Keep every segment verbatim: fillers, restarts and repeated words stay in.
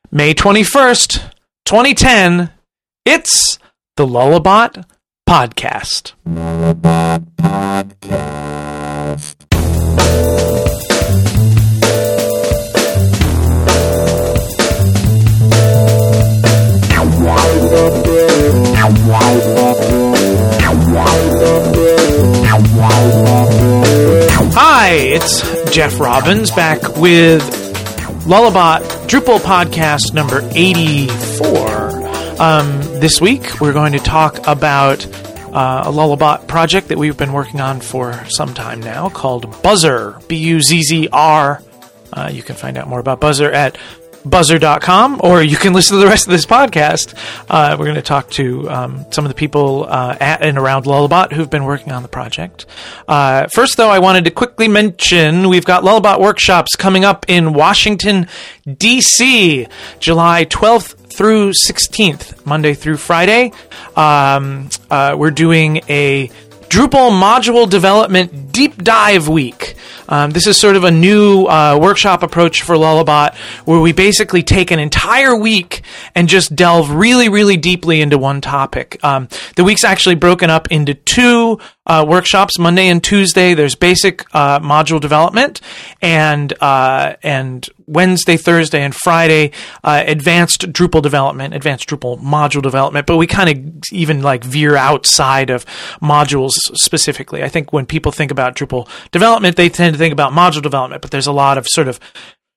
May twenty-first, twenty ten, it's the Lullabot Podcast. Lullabot Podcast. Hi, it's Jeff Robbins back with Lullabot Drupal Podcast number eighty-four. Um, this week, we're going to talk about uh, a Lullabot project that we've been working on for some time now called Buzzer, B U Z Z R. Uh, you can find out more about Buzzer at buzzer dot com, or you can listen to the rest of this podcast. Uh, we're going to talk to um, some of the people uh, at and around Lullabot who've been working on the project. Uh, first, though, I wanted to quickly mention we've got Lullabot workshops coming up in Washington, D C, July twelfth through sixteenth, Monday through Friday. Um, uh, we're doing a Drupal module development deep dive week. Um, this is sort of a new uh, workshop approach for Lullabot, where we basically take an entire week and just delve really, really deeply into one topic. Um, the week's actually broken up into two uh, workshops, Monday and Tuesday. There's basic uh, module development, and uh, and Wednesday, Thursday, and Friday, uh, advanced Drupal development, advanced Drupal module development. But we kind of even like veer outside of modules specifically. I think when people think about Drupal development, they tend to think about module development, but there's a lot of sort of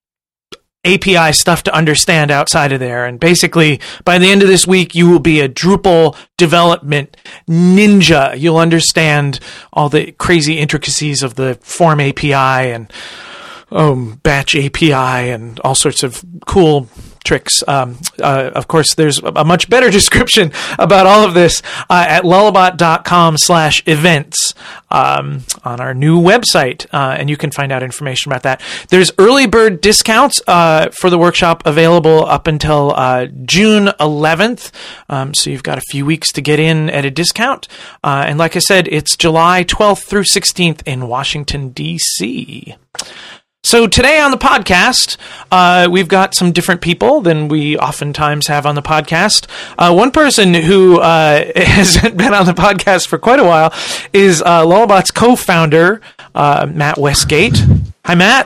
A P I stuff to understand outside of there. And basically, by the end of this week, you will be a Drupal development ninja. You'll understand all the crazy intricacies of the form A P I and um, batch A P I and all sorts of cool tricks. Um, uh, of course, there's a much better description about all of this uh, at lullabot dot com slash events um, on our new website, uh, and you can find out information about that. There's early bird discounts uh, for the workshop available up until uh, June eleventh, um, so you've got a few weeks to get in at a discount. Uh, and like I said, it's July twelfth through sixteenth in Washington, D C So today on the podcast, uh, we've got some different people than we oftentimes have on the podcast. Uh, one person who uh, hasn't been on the podcast for quite a while is uh, Lullabot's co-founder, uh, Matt Westgate. Hi, Matt.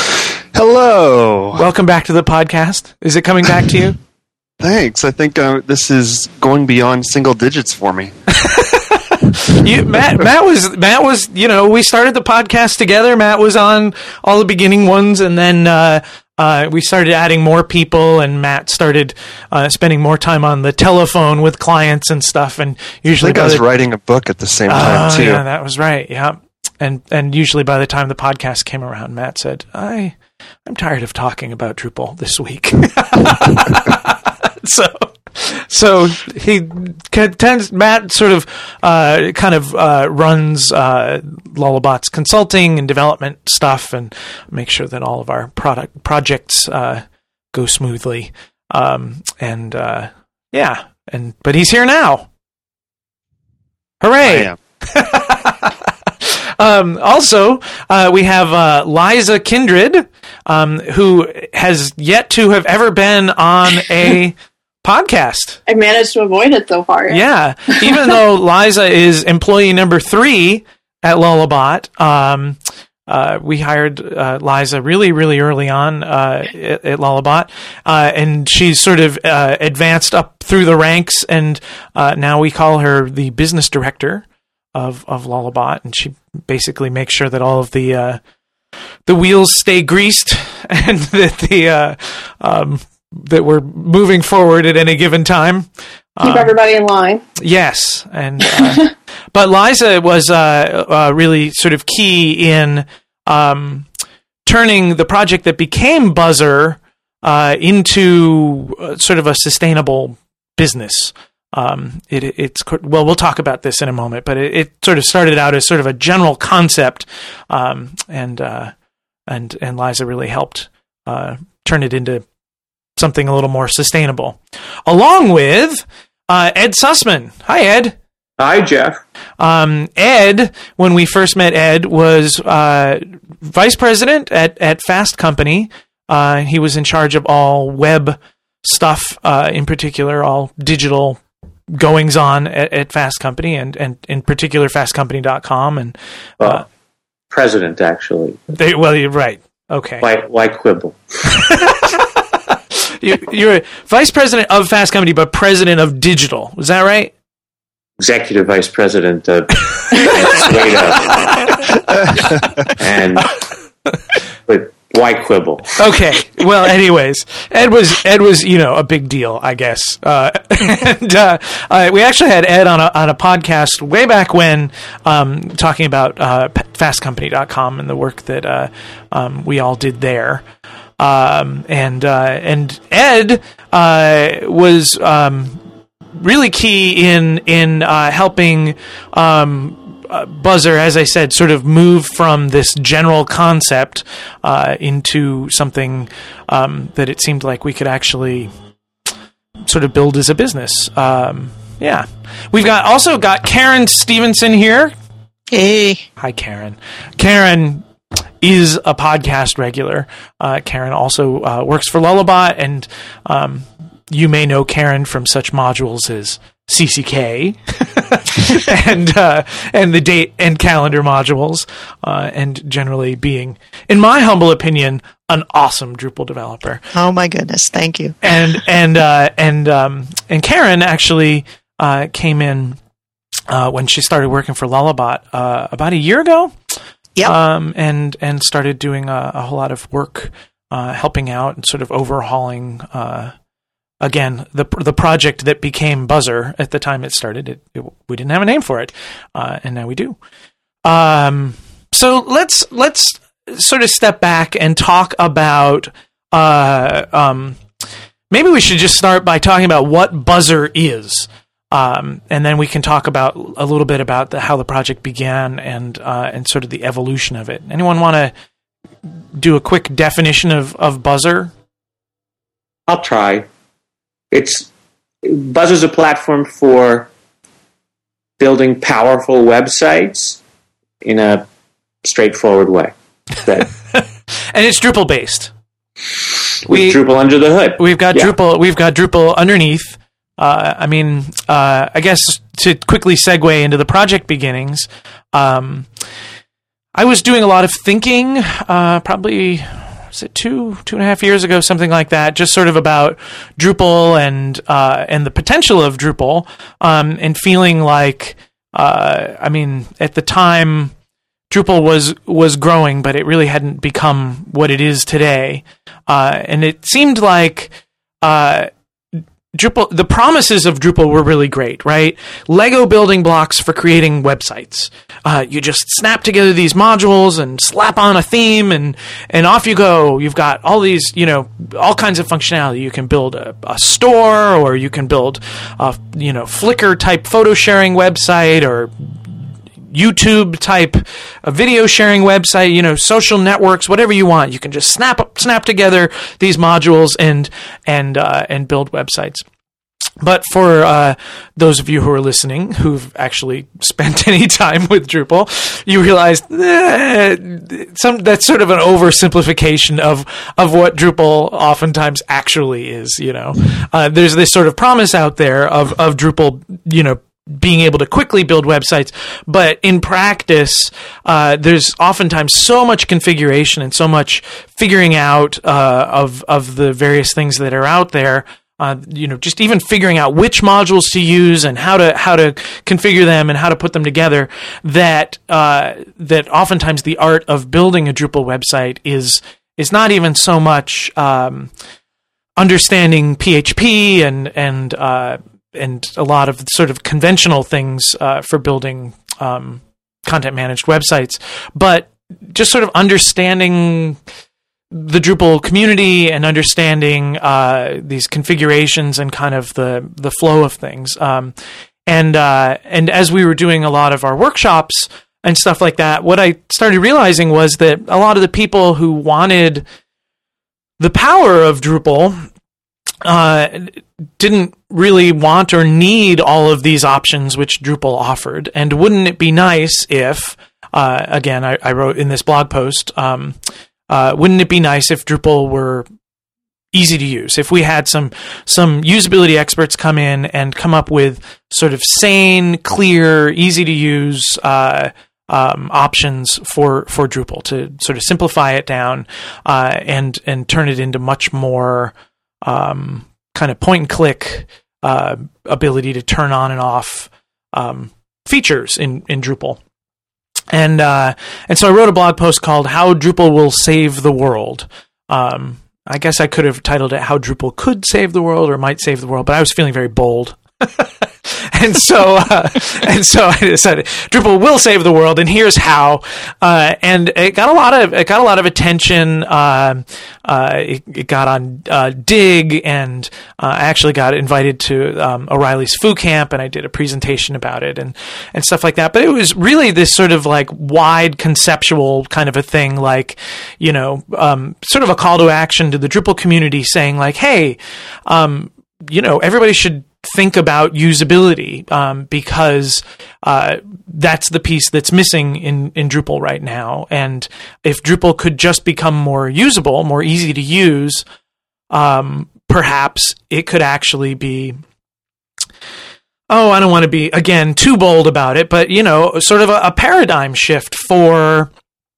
Hello. Welcome back to the podcast. Is it coming back to you? Thanks. I think uh, this is going beyond single digits for me. You, Matt, Matt was, Matt was, you know, we started the podcast together. Matt was on all the beginning ones, and then uh, uh, we started adding more people, and Matt started uh, spending more time on the telephone with clients and stuff. And usually, I think I was the, writing a book at the same time uh, too. Yeah, that was right. Yeah, and and usually by the time the podcast came around, Matt said, "I, I'm tired of talking about Drupal this week." so. So he tends, Matt sort of uh, kind of uh, runs uh, Lullabot's consulting and development stuff, and make sure that all of our product projects uh, go smoothly. Um, and uh, yeah, and but he's here now. Hooray! um, also, uh, we have uh, Liza Kindred, um, who has yet to have ever been on a podcast. I managed to avoid it so far. Yeah. yeah. Even though Liza is employee number three at Lullabot, um, uh, we hired uh, Liza really, really early on uh, at, at Lullabot, uh, and she's sort of uh, advanced up through the ranks, and uh, now we call her the business director of, of Lullabot, and she basically makes sure that all of the uh, the wheels stay greased and that the uh, um, that we're moving forward at any given time. Keep um, everybody in line. Yes. And, uh, but Liza was, uh, uh, really sort of key in, um, turning the project that became Buzzer, uh, into uh, sort of a sustainable business. Um, it, it's, well, we'll talk about this in a moment, but it, it sort of started out as sort of a general concept. Um, and, uh, and, and Liza really helped, uh, turn it into something a little more sustainable, along with uh, Ed Sussman. Hi, Ed. Hi, Jeff. Um, Ed, when we first met Ed, was uh, vice president at, at Fast Company. Uh, he was in charge of all web stuff, uh, in particular, all digital goings on at, at Fast Company, and, and in particular fast company dot com. And well, uh, president, actually. They, well, you're right. Okay. Why, why quibble? you, you're vice president of Fast Company, but president of digital. Is that right? Executive vice president of and but why quibble? Okay. Well, anyways, Ed was Ed was you know a big deal, I guess. Uh, and uh, uh, we actually had Ed on a on a podcast way back when, um, talking about uh, fast company dot com and the work that uh, um, we all did there. Um, and uh, and Ed uh, was um, really key in in uh, helping. Um, Uh, Buzzer, as I said, sort of move from this general concept uh, into something um, that it seemed like we could actually sort of build as a business. Um, yeah, we've got also got Karen Stevenson here. Hey, hi, Karen. Karen is a podcast regular. Uh, Karen also uh, works for Lullabot, and um, you may know Karen from such modules as C C K and uh, and the date and calendar modules, uh, and generally being, in my humble opinion, an awesome Drupal developer. Oh my goodness, thank you. And and uh, and um, and Karen actually uh, came in uh, when she started working for Lullabot uh, about a year ago. Yeah. Um, and and started doing a, a whole lot of work, uh, helping out and sort of overhauling. Uh, Again, the the project that became Buzzer at the time it started, it, it, we didn't have a name for it, uh, and now we do. Um, so let's let's sort of step back and talk about. Uh, um, maybe we should just start by talking about what Buzzer is, um, and then we can talk about a little bit about the, how the project began and uh, and sort of the evolution of it. Anyone want to do a quick definition of, of Buzzer? I'll try. It's Buzzer's a platform for building powerful websites in a straightforward way. That and it's Drupal based. With we, Drupal under the hood. We've got yeah. Drupal. We've got Drupal underneath. Uh, I mean, uh, I guess to quickly segue into the project beginnings, um, I was doing a lot of thinking, uh, probably. Was it two, two and a half years ago, something like that, just sort of about Drupal and uh, and the potential of Drupal, um, and feeling like, uh, I mean, at the time, Drupal was was growing, but it really hadn't become what it is today, uh, and it seemed like uh, Drupal, the promises of Drupal were really great, right? Lego building blocks for creating websites. Uh, you just snap together these modules and slap on a theme, and, and off you go. You've got all these, you know, all kinds of functionality. You can build a, a store, or you can build a, you know, Flickr type photo sharing website, or YouTube type a video sharing website, you know, social networks, whatever you want. You can just snap snap together these modules and and uh, and build websites. But for uh, those of you who are listening who've actually spent any time with Drupal, you realize eh, some that's sort of an oversimplification of of what Drupal oftentimes actually is. You know, uh, there's this sort of promise out there of of Drupal, you know, being able to quickly build websites, but in practice, uh, there's oftentimes so much configuration and so much figuring out uh, of of the various things that are out there. Uh, you know, just even figuring out which modules to use and how to how to configure them and how to put them together. That uh, that oftentimes the art of building a Drupal website is is not even so much um, understanding P H P and and uh, and a lot of sort of conventional things uh, for building um, content managed websites, but just sort of understanding the Drupal community and understanding uh, these configurations and kind of the the flow of things. Um, and uh, and as we were doing a lot of our workshops and stuff like that, what I started realizing was that a lot of the people who wanted the power of Drupal uh, didn't really want or need all of these options which Drupal offered. And wouldn't it be nice if, uh, again, I, I wrote in this blog post, um, Uh, wouldn't it be nice if Drupal were easy to use. If we had some some usability experts come in and come up with sort of sane, clear, easy to use uh, um, options for for Drupal to sort of simplify it down uh, and and turn it into much more um, kind of point and click uh, ability to turn on and off um, features in in Drupal. And uh, and so I wrote a blog post called "How Drupal Will Save the World." Um, I guess I could have titled it "How Drupal Could Save the World" or "Might Save the World," but I was feeling very bold. and so uh, and so I decided Drupal will save the world, and here's how. Uh, and it got a lot of it got a lot of attention. Uh, uh, it, it got on uh, Dig, and uh, I actually got invited to um, O'Reilly's Foo Camp, and I did a presentation about it and and stuff like that. But it was really this sort of like wide conceptual kind of a thing, like you know, um, sort of a call to action to the Drupal community, saying like, hey, um, you know, everybody should think about usability um, because uh, that's the piece that's missing in, in Drupal right now. And if Drupal could just become more usable, more easy to use, um, perhaps it could actually be, oh, I don't want to be, again, too bold about it, but, you know, sort of a, a paradigm shift for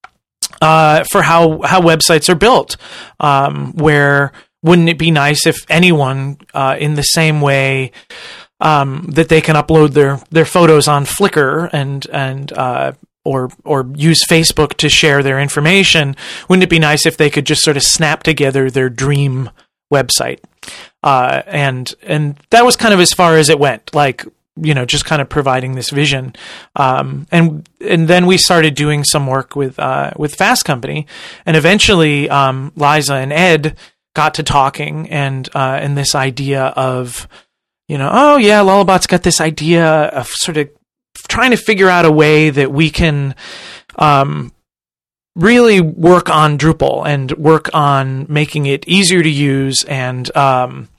uh, for how, how websites are built, um, where wouldn't it be nice if anyone, uh, in the same way um, that they can upload their, their photos on Flickr and and uh, or or use Facebook to share their information? Wouldn't it be nice if they could just sort of snap together their dream website? Uh, and and that was kind of as far as it went. Like, you know, just kind of providing this vision. Um, and and then we started doing some work with uh, with Fast Company, and eventually um, Liza and Ed got to talking, and uh, and this idea of, you know, oh yeah, Lullabot's got this idea of sort of trying to figure out a way that we can um, really work on Drupal and work on making it easier to use and um,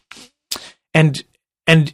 and and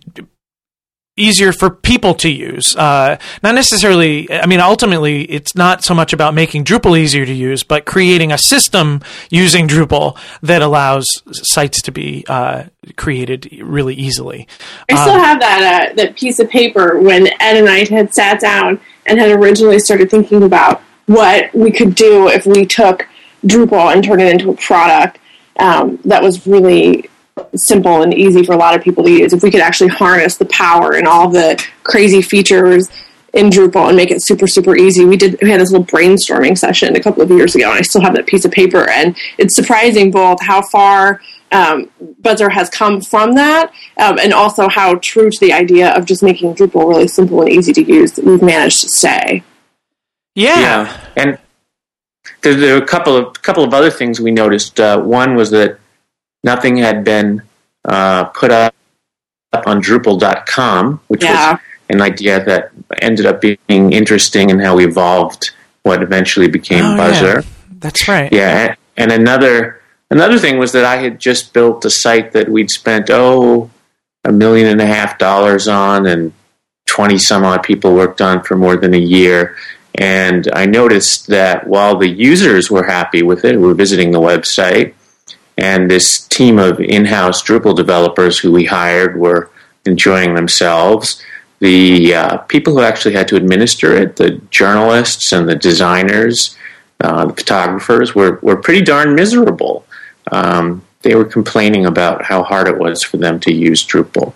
easier for people to use. Uh, not necessarily, I mean, ultimately, it's not so much about making Drupal easier to use, but creating a system using Drupal that allows sites to be uh, created really easily. I still um, have that uh, that piece of paper when Ed and I had sat down and had originally started thinking about what we could do if we took Drupal and turned it into a product um, that was really simple and easy for a lot of people to use. If we could actually harness the power and all the crazy features in Drupal and make it super, super easy. We did. We had this little brainstorming session a couple of years ago, and I still have that piece of paper. And it's surprising both how far um, Buzzer has come from that, um, and also how true to the idea of just making Drupal really simple and easy to use that we've managed to stay. Yeah. Yeah, and there, there were a couple of couple of other things we noticed. Uh, one was that nothing had been uh, put up on Drupal dot com, which Yeah. was an idea that ended up being interesting in how we evolved what eventually became Oh, Buzzer. yeah. That's right. Yeah, and another another thing was that I had just built a site that we'd spent oh a million and a half dollars on, and twenty some odd people worked on for more than a year. And I noticed that while the users were happy with it, were visiting the website, and this team of in-house Drupal developers who we hired were enjoying themselves, the uh, people who actually had to administer it, the journalists and the designers, uh, the photographers, were, were pretty darn miserable. Um, they were complaining about how hard it was for them to use Drupal.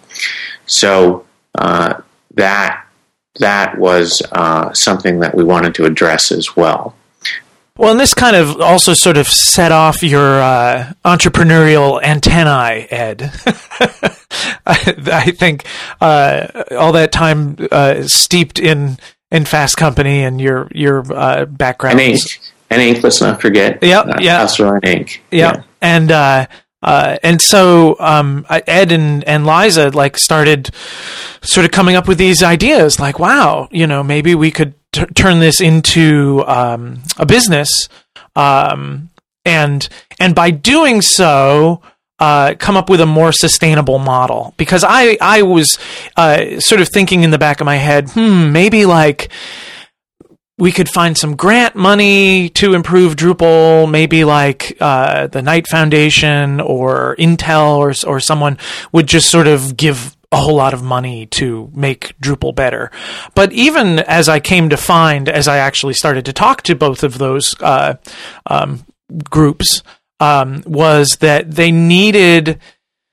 So uh, that that was uh, something that we wanted to address as well. Well, and this kind of also sort of set off your uh, entrepreneurial antennae, Ed. I, I think uh, all that time uh, steeped in, in Fast Company and your your uh, background. And ink. And ink, let's not forget. Yep, uh, yeah. Also on ink. Yep. Yeah. And uh, uh, and so um, Ed and, and Liza like started sort of coming up with these ideas, like, wow, you know, maybe we could t- turn this into um, a business, um, and and by doing so, uh, come up with a more sustainable model. Because I I was uh, sort of thinking in the back of my head, hmm, maybe like we could find some grant money to improve Drupal, maybe like uh, the Knight Foundation or Intel or or someone would just sort of give a whole lot of money to make Drupal better. But even as I came to find, as I actually started to talk to both of those uh, um, groups, um, was that they needed,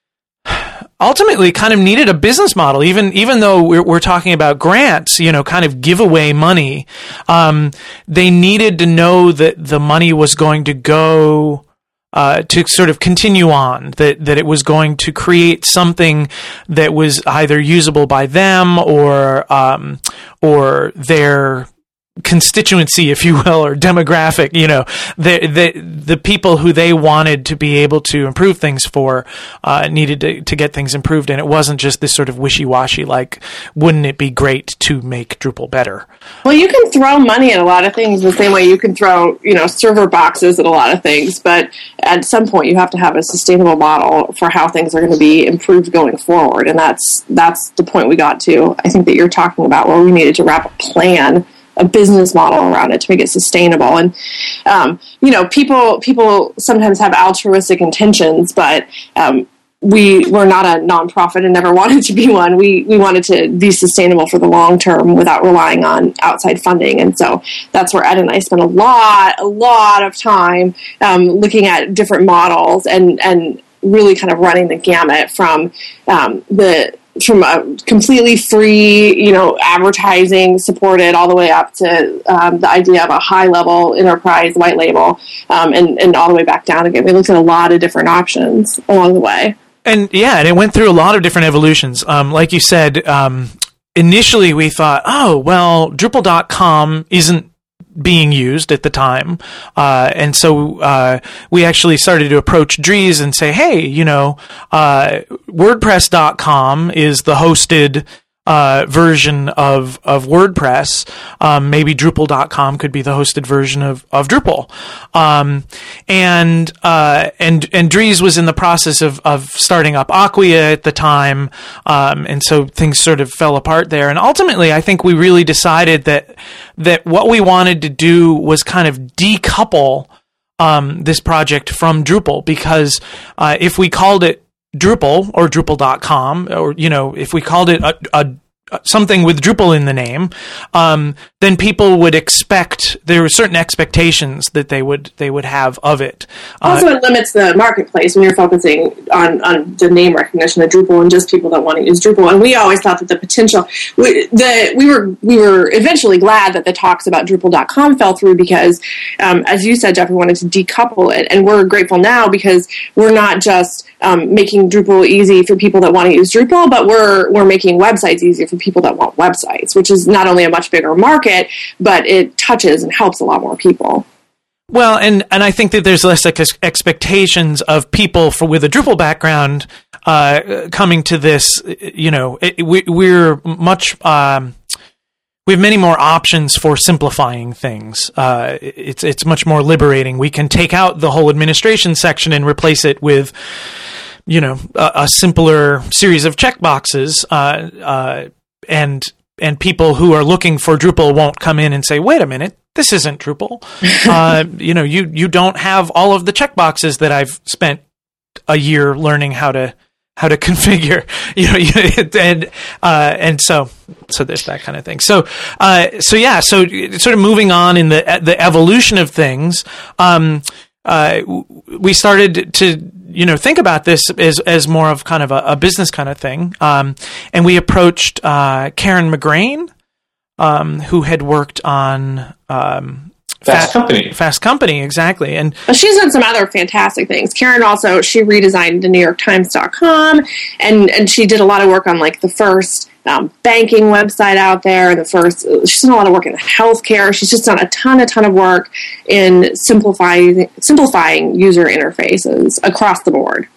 ultimately kind of needed a business model. Even even though we're, we're talking about grants, you know, kind of giveaway money, um, they needed to know that the money was going to go Uh, to sort of continue on, that, that it was going to create something that was either usable by them or um, or their constituency, if you will, or demographic, you know, the, the, the people who they wanted to be able to improve things for uh, needed to, to get things improved. And it wasn't just this sort of wishy-washy, like, wouldn't it be great to make Drupal better? Well, you can throw money at a lot of things the same way you can throw, you know, server boxes at a lot of things. But at some point, you have to have a sustainable model for how things are going to be improved going forward. And that's that's the point we got to, I think, that you're talking about, where we needed to wrap a plan, a business model around it to make it sustainable. And, um, you know, people people sometimes have altruistic intentions, but um, we were not a nonprofit and never wanted to be one. We we wanted to be sustainable for the long term without relying on outside funding. And so that's where Ed and I spent a lot, a lot of time um, looking at different models and, and really kind of running the gamut from um, the from a completely free, you know, advertising supported all the way up to um, the idea of a high level enterprise white label, um, and, and all the way back down again. We looked at a lot of different options along the way. And yeah, and it went through a lot of different evolutions. Um, like you said, um, initially we thought, oh, well, Drupal dot com isn't being used at the time. Uh, and so uh, we actually started to approach Dries and say, hey, you know, uh, WordPress dot com is the hosted uh, version of, of WordPress. Um, maybe Drupal dot com could be the hosted version of, of Drupal. Um, and, uh, and, and Dries was in the process of, of starting up Acquia at the time. Um, and so things sort of fell apart there. And ultimately, I think we really decided that, that what we wanted to do was kind of decouple, um, this project from Drupal, because, uh, if we called it Drupal or Drupal dot com, or, you know, if we called it a, a something with Drupal in the name, um, then people would expect, there were certain expectations that they would they would have of it. Also, uh, it limits the marketplace when you're focusing on, on the name recognition of Drupal and just people that want to use Drupal. And we always thought that the potential, we, the, we were we were eventually glad that the talks about Drupal dot com fell through because, um, as you said, Jeff, we wanted to decouple it. And we're grateful now because we're not just um, making Drupal easy for people that want to use Drupal, but we're we're making websites easier for people that want websites, which is not only a much bigger market, but it touches and helps a lot more people. Well, and, and I think that there's less ex- expectations of people for with a Drupal background uh, coming to this. You know, it, we, we're much um, we have many more options for simplifying things. Uh, it's it's much more liberating. We can take out the whole administration section and replace it with, you know, a, a simpler series of checkboxes. Uh, uh, and and people who are looking for Drupal won't come in and say, "Wait a minute, this isn't Drupal." uh, you know, you you don't have all of the checkboxes that I've spent a year learning how to how to configure. You know, and uh, and so so there's that kind of thing. So uh, so yeah, so sort of moving on in the the evolution of things. Um, uh, we started to, you know, think about this as as more of kind of a, a business kind of thing. Um, and we approached uh, Karen McGrain, um, who had worked on um, Fast Company. Fast Company, exactly. And well, she's done some other fantastic things. Karen also, she redesigned the New York Times dot com, and, and she did a lot of work on like the first um, banking website out there, and the first, she's done a lot of work in healthcare. She's just done a ton, a ton of work in simplifying, simplifying user interfaces across the board.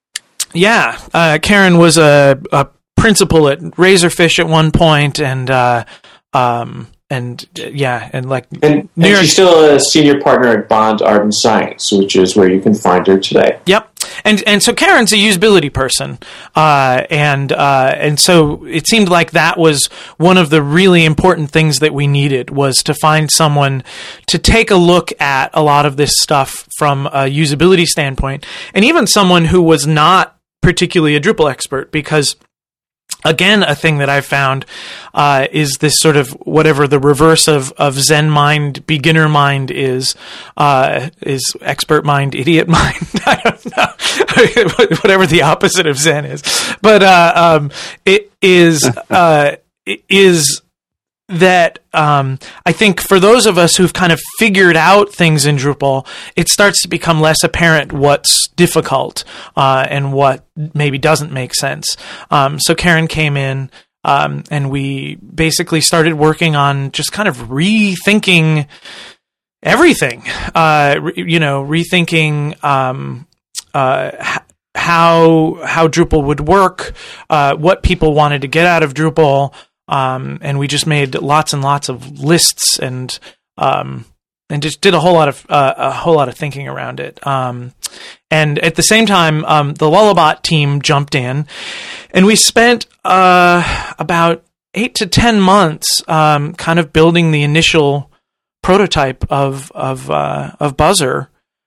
Yeah. Uh, Karen was a, a principal at Razorfish at one point, and, uh, um, and uh, yeah, and like And, New and York. she's still a senior partner at Bond Art and Science, which is where you can find her today. Yep. And and so Karen's a usability person, uh, and uh, and so it seemed like that was one of the really important things that we needed, was to find someone to take a look at a lot of this stuff from a usability standpoint, and even someone who was not particularly a Drupal expert, because again, a thing that I've found uh, is this sort of whatever the reverse of, of Zen mind, beginner mind is, uh, is expert mind, idiot mind. I don't know. Whatever the opposite of Zen is. But uh, um, it is uh, it is that um, I think for those of us who've kind of figured out things in Drupal, it starts to become less apparent what's difficult uh, and what maybe doesn't make sense. Um, so Karen came in um, and we basically started working on just kind of rethinking everything, uh, re- you know, rethinking um, uh, how how Drupal would work, uh, what people wanted to get out of Drupal. Um, and we just made lots and lots of lists and um, and just did a whole lot of uh, a whole lot of thinking around it. Um, and at the same time, um, the Lullabot team jumped in, and we spent uh, about eight to ten months, um, kind of building the initial prototype of of uh, of Buzzer.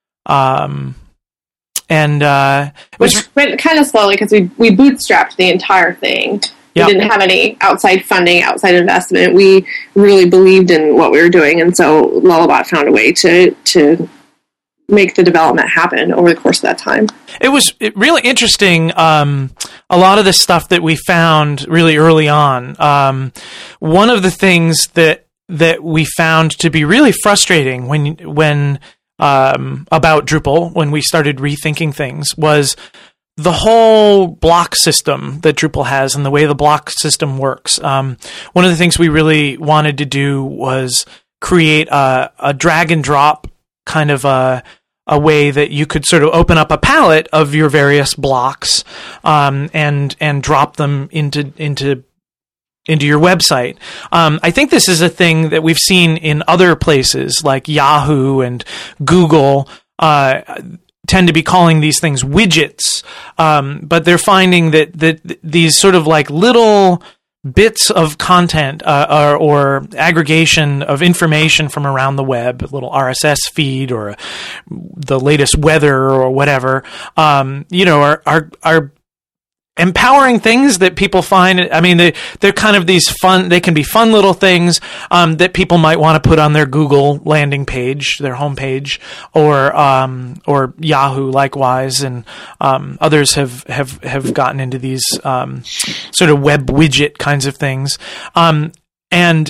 Um, and uh, it was which went kind of slowly because we we bootstrapped the entire thing. Yep. We didn't have any outside funding, outside investment. We really believed in what we were doing, and so Lullabot found a way to to make the development happen over the course of that time. It was really interesting. Um, a lot of the stuff that we found really early on. Um, one of the things that that we found to be really frustrating when when um, about Drupal, when we started rethinking things, was the whole block system that Drupal has and the way the block system works. Um, one of the things we really wanted to do was create a, a drag and drop kind of a, a way that you could sort of open up a palette of your various blocks um, and and drop them into into into your website. Um, I think this is a thing that we've seen in other places like Yahoo and Google. Uh, tend to be calling these things widgets, um, but they're finding that that these sort of like little bits of content uh, or, or aggregation of information from around the web, a little R S S feed or the latest weather or whatever, um, you know, are are are empowering things that people find. I mean, they, they're kind of these fun, they can be fun little things um, that people might want to put on their Google landing page, their homepage, or um, or Yahoo likewise. And um, others have, have, have gotten into these um, sort of web widget kinds of things. Um, and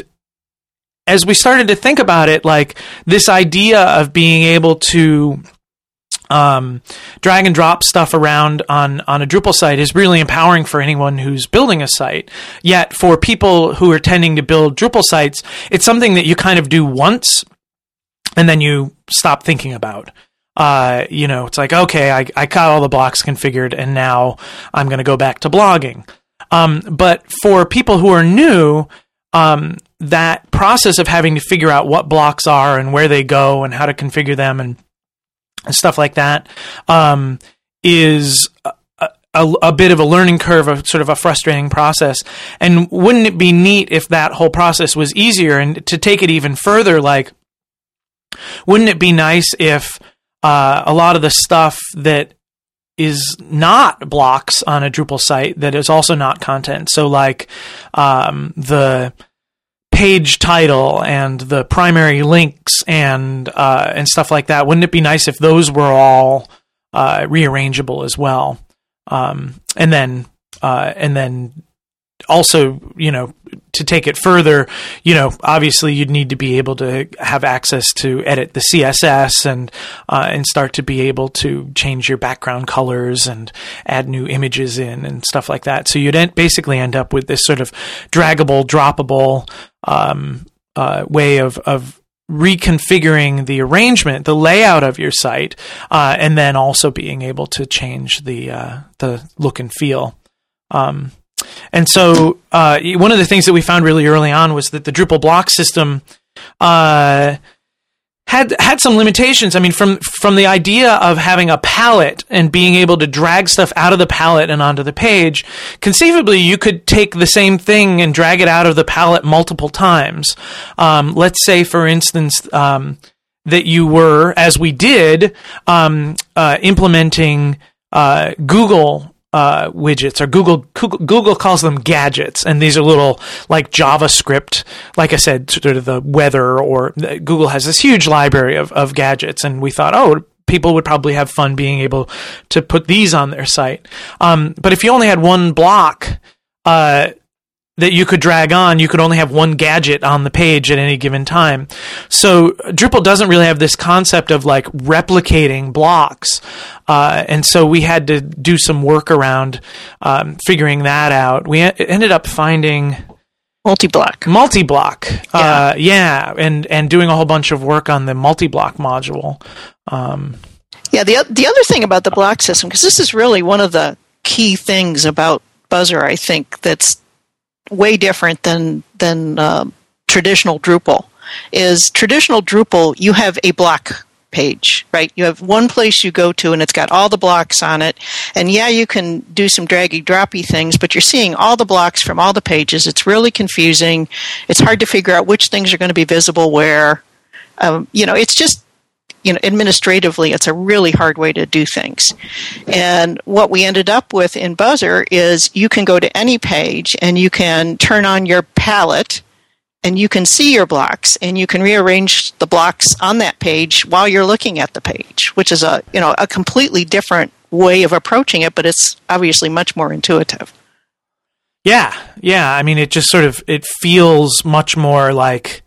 as we started to think about it, like this idea of being able to Um, drag and drop stuff around on, on a Drupal site is really empowering for anyone who's building a site. Yet for people who are tending to build Drupal sites, it's something that you kind of do once and then you stop thinking about. Uh, you know, it's like, okay, I, I got all the blocks configured and now I'm going to go back to blogging. Um, but for people who are new, um, that process of having to figure out what blocks are and where they go and how to configure them and stuff like that um, is a, a, a bit of a learning curve, a sort of a frustrating process. And wouldn't it be neat if that whole process was easier? And to take it even further, like, wouldn't it be nice if uh, a lot of the stuff that is not blocks on a Drupal site that is also not content? So like um, the page title and the primary links and uh, and stuff like that. Wouldn't it be nice if those were all uh, rearrangeable as well? Um, and then uh, and then also, you know, to take it further, you know, obviously you'd need to be able to have access to edit the C S S and uh, and start to be able to change your background colors and add new images in and stuff like that. So you'd en- basically end up with this sort of draggable, droppable um, uh, way of of reconfiguring the arrangement, the layout of your site, uh, and then also being able to change the uh, the look and feel. Um, And so uh, one of the things that we found really early on was that the Drupal block system uh, had had some limitations. I mean, from from the idea of having a palette and being able to drag stuff out of the palette and onto the page, conceivably you could take the same thing and drag it out of the palette multiple times. Um, let's say, for instance, um, that you were, as we did, um, uh, implementing uh, Google Uh, widgets, or Google, Google Google calls them gadgets, and these are little like JavaScript, like I said, sort of the weather, or Google has this huge library of, of gadgets, and we thought, oh, people would probably have fun being able to put these on their site. Um, but if you only had one block uh, that you could drag on, you could only have one gadget on the page at any given time. So Drupal doesn't really have this concept of like replicating blocks. Uh, and so we had to do some work around um, figuring that out. We e- ended up finding multi-block. Multi-block. Yeah. Uh, yeah. And, and doing a whole bunch of work on the multi-block module. Um, yeah. The, the other thing about the block system, because this is really one of the key things about Buzzer, I think, that's way different than than uh, traditional Drupal, is traditional Drupal, you have a block page, right? You have one place you go to and it's got all the blocks on it. And yeah, you can do some draggy droppy things, but you're seeing all the blocks from all the pages. It's really confusing. It's hard to figure out which things are going to be visible where. Um, you know, it's just, you know, administratively, it's a really hard way to do things. And what we ended up with in Buzzer is you can go to any page and you can turn on your palette and you can see your blocks and you can rearrange the blocks on that page while you're looking at the page, which is a, you know, a completely different way of approaching it, but it's obviously much more intuitive. Yeah. Yeah. I mean, it just sort of, it feels much more like,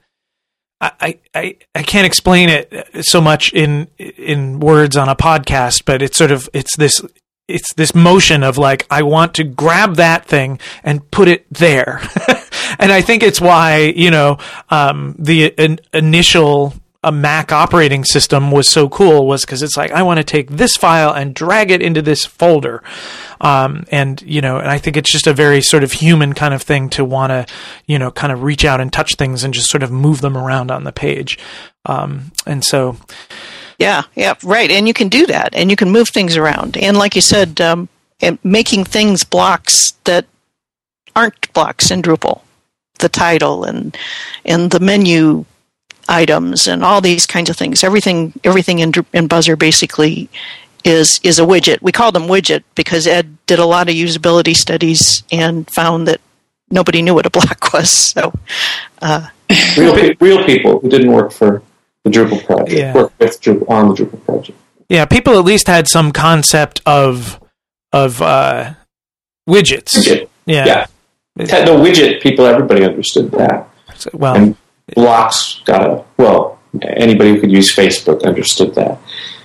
I, I, I can't explain it so much in in words on a podcast, but it's sort of it's this it's this motion of like, I want to grab that thing and put it there. And I think it's why, you know, um, the in, initial a Mac operating system was so cool, was because it's like, I want to take this file and drag it into this folder. Um, and, you know, and I think it's just a very sort of human kind of thing to want to, you know, kind of reach out and touch things and just sort of move them around on the page. Um, and so. Yeah, yeah, right. And you can do that and you can move things around. And like you said, um, making things blocks that aren't blocks in Drupal, the title and, and the menu items and all these kinds of things. Everything, everything in, in Buzzer basically is is a widget. We call them widget because Ed did a lot of usability studies and found that nobody knew what a block was. So, uh, real pe- real people who didn't work for the Drupal project yeah. worked with Drupal on the Drupal project. Yeah, people at least had some concept of of uh, widgets. Widget. Yeah, yeah. The widget people, everybody understood that. So, well. And blocks got a, well, anybody who could use Facebook understood that.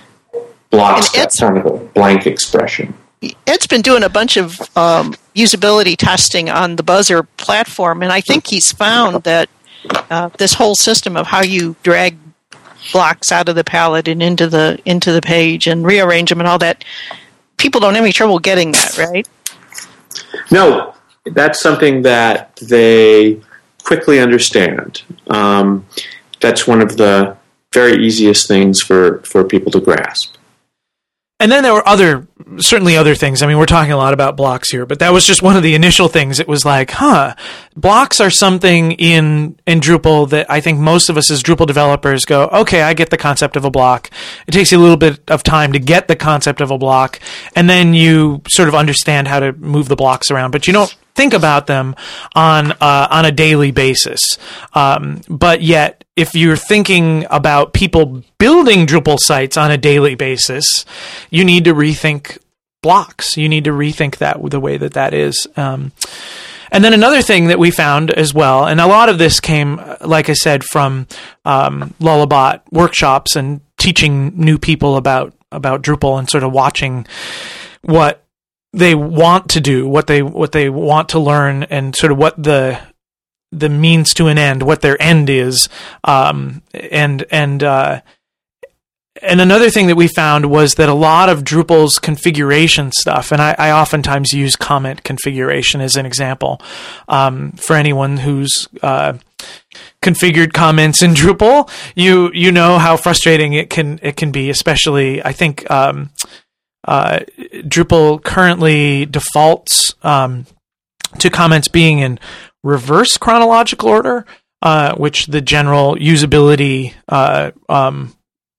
Blocks got kind of a blank expression. Ed's been doing a bunch of um, usability testing on the Buzzer platform, and I think he's found that uh, this whole system of how you drag blocks out of the palette and into the into the page and rearrange them and all that, people don't have any trouble getting that, right? No, that's something that they quickly understand. Um, that's one of the very easiest things for, for people to grasp. And then there were other, certainly other things. I mean, we're talking a lot about blocks here, but that was just one of the initial things. It was like, huh, blocks are something in, in Drupal that I think most of us as Drupal developers go, okay, I get the concept of a block. It takes you a little bit of time to get the concept of a block, and then you sort of understand how to move the blocks around, but you don't think about them on uh, on a daily basis. Um, but yet, if you're thinking about people building Drupal sites on a daily basis, you need to rethink blocks. You need to rethink that the way that that is. Um, and then another thing that we found as well, and a lot of this came, like I said, from um, Lullabot workshops and teaching new people about about Drupal and sort of watching what they want to do, what they what they want to learn, and sort of what the the means to an end, what their end is, um, and and uh, and another thing that we found was that a lot of Drupal's configuration stuff, and I, I oftentimes use comment configuration as an example um, for anyone who's uh, configured comments in Drupal. You you know how frustrating it can it can be, especially I think um, uh, Drupal currently defaults um, to comments being in reverse chronological order, uh, which the general usability uh, um,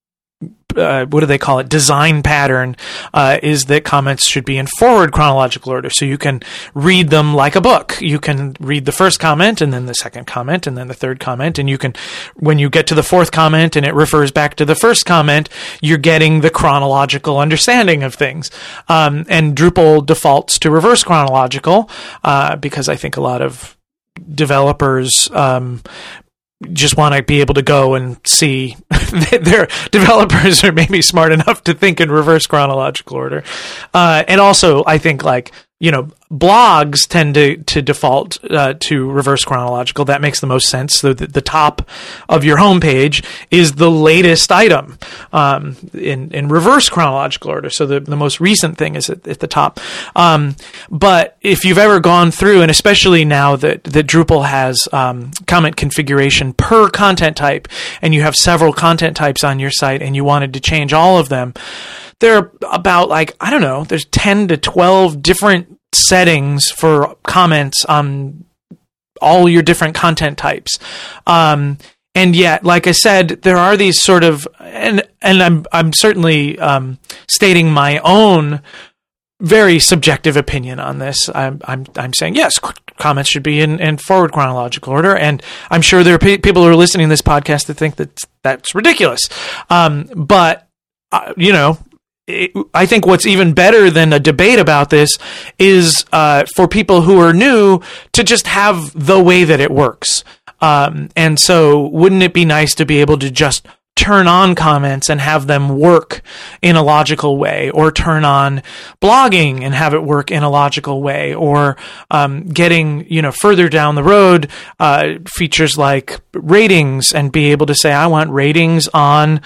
Uh, what do they call it? Design pattern uh, is that comments should be in forward chronological order, so you can read them like a book. You can read the first comment, and then the second comment, and then the third comment, and you can, when you get to the fourth comment and it refers back to the first comment, you're getting the chronological understanding of things. Um, and Drupal defaults to reverse chronological uh, because I think a lot of developers um, just want to be able to go and see their developers are maybe smart enough to think in reverse chronological order. Uh, and also, I think like, you know, blogs tend to, to default uh, to reverse chronological. That makes the most sense. So the, the top of your homepage is the latest item um, in, in reverse chronological order. So the, the most recent thing is at, at the top. Um, but if you've ever gone through, and especially now that, that Drupal has um, comment configuration per content type, and you have several content types on your site and you wanted to change all of them, there are about like, I don't know, there's ten to twelve different settings for comments on all your different content types. Um, and yet, like I said, there are these sort of, and, and I'm, I'm certainly, um, stating my own very subjective opinion on this. I'm, I'm, I'm saying, yes, comments should be in, in forward chronological order. And I'm sure there are pe- people who are listening to this podcast that think that that's ridiculous. Um, but, uh, you know, It, I think what's even better than a debate about this is uh, for people who are new to just have the way that it works. Um, and so wouldn't it be nice to be able to just turn on comments and have them work in a logical way, or turn on blogging and have it work in a logical way, or um, getting, you know, further down the road, uh, features like ratings, and be able to say, I want ratings on,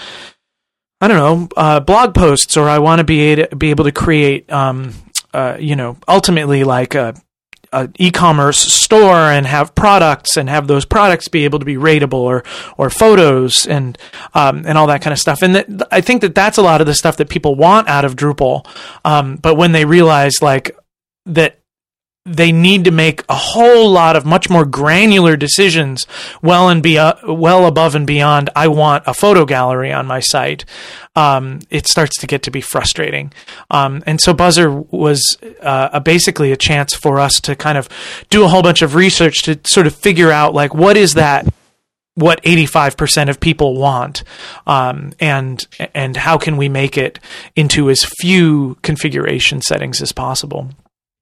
I don't know, uh, blog posts, or I want to be able to, be able to create, um, uh, you know, ultimately like a, a e-commerce store and have products, and have those products be able to be rateable, or or photos and um, and all that kind of stuff. And that, I think that that's a lot of the stuff that people want out of Drupal. Um, but when they realize like that, they need to make a whole lot of much more granular decisions well and be uh, well above and beyond, I want a photo gallery on my site. Um, it starts to get to be frustrating. Um, and so Buzzer was uh, a, basically a chance for us to kind of do a whole bunch of research to sort of figure out like, what is that, what eighty-five percent of people want, um, and and how can we make it into as few configuration settings as possible.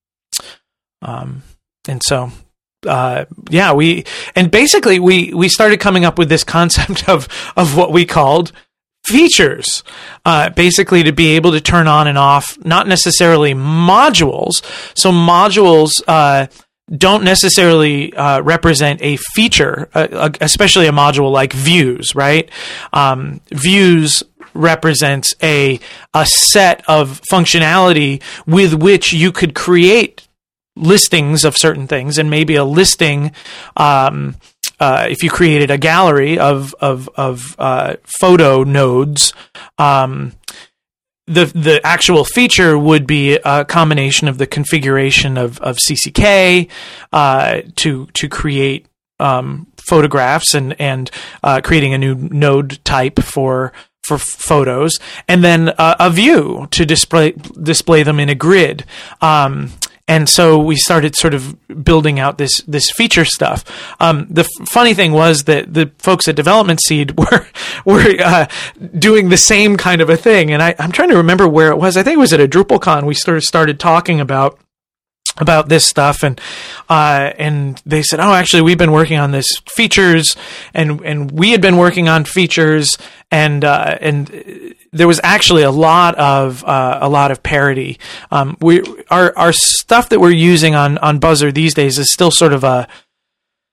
Um, and so, uh, yeah, we, and basically we, we started coming up with this concept of, of what we called features, uh, basically to be able to turn on and off, not necessarily modules. So modules, uh, don't necessarily, uh, represent a feature, uh, especially a module like views, right? Um, views represents a, a set of functionality with which you could create listings of certain things, and maybe a listing, um, uh, if you created a gallery of of of uh, photo nodes, um, the the actual feature would be a combination of the configuration of of C C K uh, to to create um, photographs, and and uh, creating a new node type for. for photos, and then uh, a view to display display them in a grid. Um, And so we started sort of building out this this feature stuff. Um, the f- funny thing was that the folks at Development Seed were were uh, doing the same kind of a thing. And I, I'm trying to remember where it was. I think it was at a DrupalCon. We sort of started talking about about this stuff, and uh, and they said, "Oh, actually, we've been working on this features, and and we had been working on features, and uh, and." There was actually a lot of uh, a lot of parity. Um, we our our stuff that we're using on on Buzzer these days is still sort of a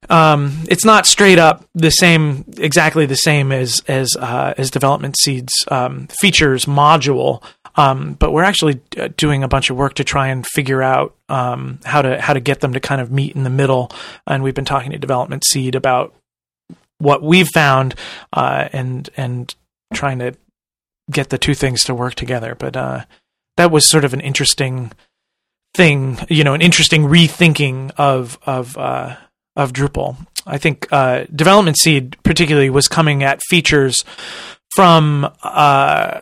um, it's not straight up the same, exactly the same as as uh, as Development Seed's um, features module. Um, but we're actually doing a bunch of work to try and figure out um, how to how to get them to kind of meet in the middle. And we've been talking to Development Seed about what we've found uh, and and trying to get the two things to work together. But uh, that was sort of an interesting thing, you know, an interesting rethinking of of uh, of Drupal. I think uh, Development Seed particularly was coming at features from uh,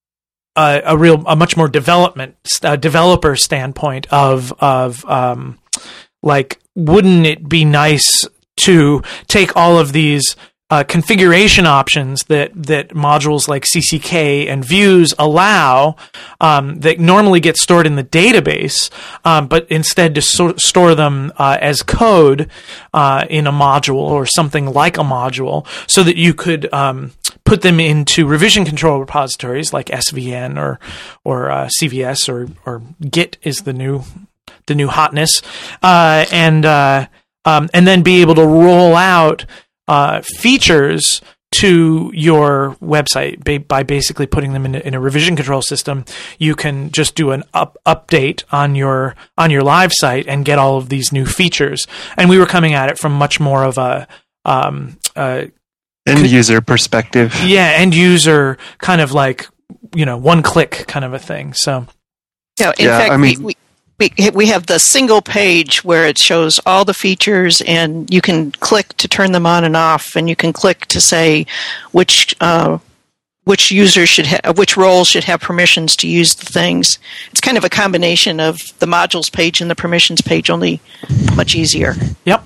a, a real, a much more development uh, developer standpoint of of um, like, wouldn't it be nice to take all of these Uh, configuration options that that modules like C C K and views allow um, that normally get stored in the database, um, but instead to so- store them uh, as code uh, in a module or something like a module, so that you could um, put them into revision control repositories like S V N or or uh, C V S or or Git is the new the new hotness, uh, and uh, um, and then be able to roll out Uh, features to your website ba- by basically putting them in a, in a revision control system. You can just do an up update on your on your live site and get all of these new features. And we were coming at it from much more of a um, uh, end user perspective. Yeah, end user kind of like, you know, one click kind of a thing. So yeah, in yeah, fact, I mean, we, we We we have the single page where it shows all the features, and you can click to turn them on and off, and you can click to say which uh, which users should ha- which roles should have permissions to use the things. It's kind of a combination of the modules page and the permissions page, only much easier. Yep.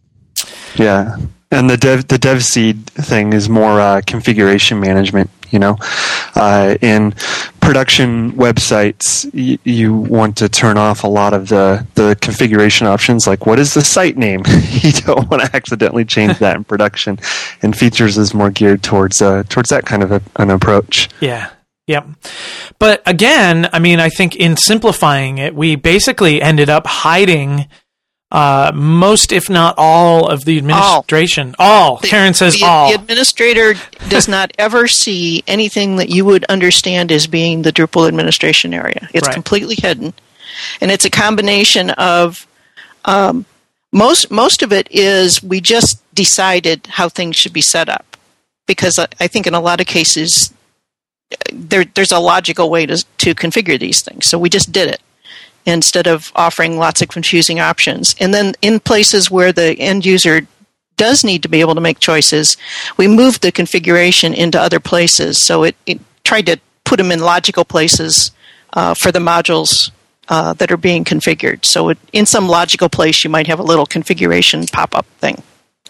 Yeah, and the dev the dev seed thing is more uh, configuration management. You know, uh, in production websites, y- you want to turn off a lot of the, the configuration options, like what is the site name? You don't want to accidentally change that in production. And features is more geared towards uh, towards that kind of a, an approach. Yeah. Yep. But again, I mean, I think in simplifying it, we basically ended up hiding Uh, most, if not all, of the administration. All. all. The, Karen says the, all. The administrator does not ever see anything that you would understand as being the Drupal administration area. It's right. completely hidden. And it's a combination of, um, most, most of it is we just decided how things should be set up. Because I, I think in a lot of cases, there, there's a logical way to, to configure these things. So we just did it, instead of offering lots of confusing options. And then in places where the end user does need to be able to make choices, we moved the configuration into other places. So it, it tried to put them in logical places uh, for the modules uh, that are being configured. So it, in some logical place, you might have a little configuration pop-up thing.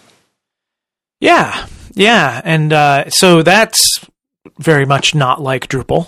Yeah, yeah. And uh, so that's very much not like Drupal.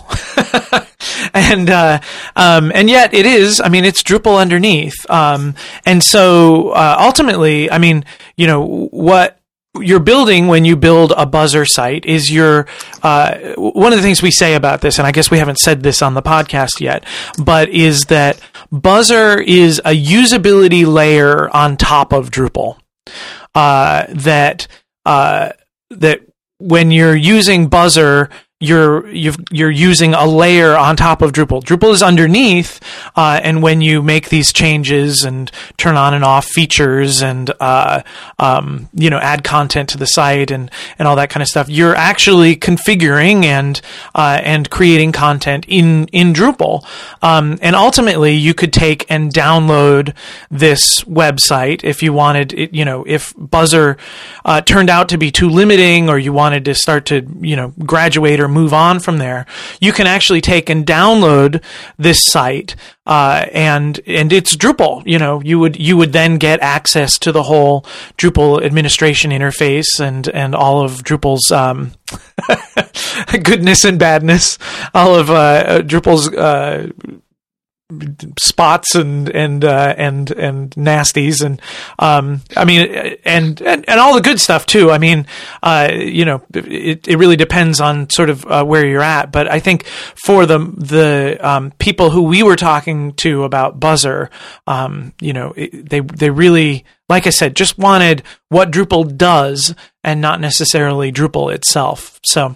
And uh, um, and yet it is. I mean, it's Drupal underneath. Um, and so uh, ultimately, I mean, you know, what you're building when you build a Buzzer site is your uh, one of the things we say about this, and I guess we haven't said this on the podcast yet, but is that Buzzer is a usability layer on top of Drupal. Uh, that uh, that when you're using Buzzer, you're you've, you're using a layer on top of Drupal. Drupal is underneath, uh, and when you make these changes and turn on and off features and uh, um, you know, add content to the site and, and all that kind of stuff, you're actually configuring and uh, and creating content in in Drupal. Um, and ultimately, you could take and download this website if you wanted. It, you know, if Buzzer uh, turned out to be too limiting, or you wanted to start to, you know, graduate or move on from there, you can actually take and download this site, uh, and and it's Drupal. You know, you would you would then get access to the whole Drupal administration interface and and all of Drupal's um, goodness and badness, all of uh, Drupal's uh, spots and and uh, and and nasties, and um, I mean, and, and and all the good stuff too. I mean, uh, you know, it it really depends on sort of uh, where you're at. But I think for the the um, people who we were talking to about Buzzer, um, you know, it, they they really, like I said, just wanted what Drupal does and not necessarily Drupal itself. So.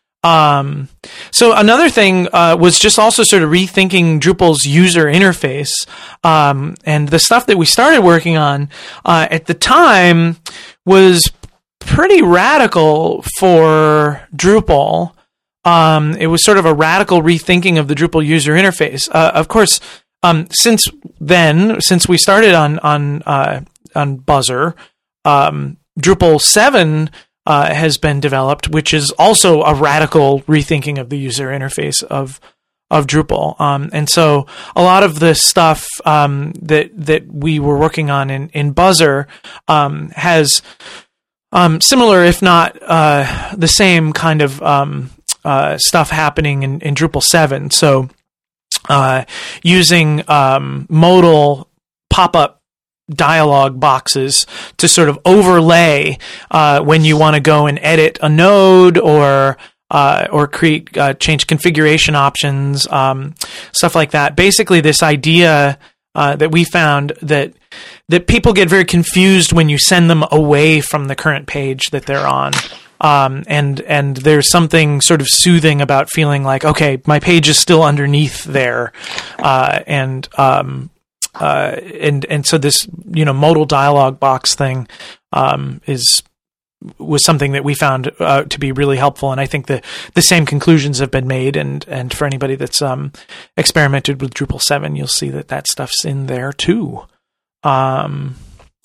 Um, so another thing, uh, was just also sort of rethinking Drupal's user interface. Um, and the stuff that we started working on, uh, at the time was pretty radical for Drupal. Um, it was sort of a radical rethinking of the Drupal user interface. Uh, of course, um, since then, since we started on, on, uh, on Buzzer, um, Drupal seven Uh, has been developed, which is also a radical rethinking of the user interface of of Drupal. Um, and so a lot of the stuff um, that that we were working on in in Buzzer um, has um, similar, if not uh, the same kind of um, uh, stuff happening in, in Drupal seven. So uh, using um, modal pop-up dialog boxes to sort of overlay uh, when you want to go and edit a node or uh, or create uh, change configuration options, um, stuff like that. Basically, this idea uh, that we found that that people get very confused when you send them away from the current page that they're on. Um, and and there's something sort of soothing about feeling like, okay, my page is still underneath there, uh, and um, Uh, and, and so this, you know, modal dialog box thing, um, is, was something that we found, uh, to be really helpful. And I think the, the same conclusions have been made. And, and for anybody that's, um, experimented with Drupal seven, you'll see that that stuff's in there too. Um,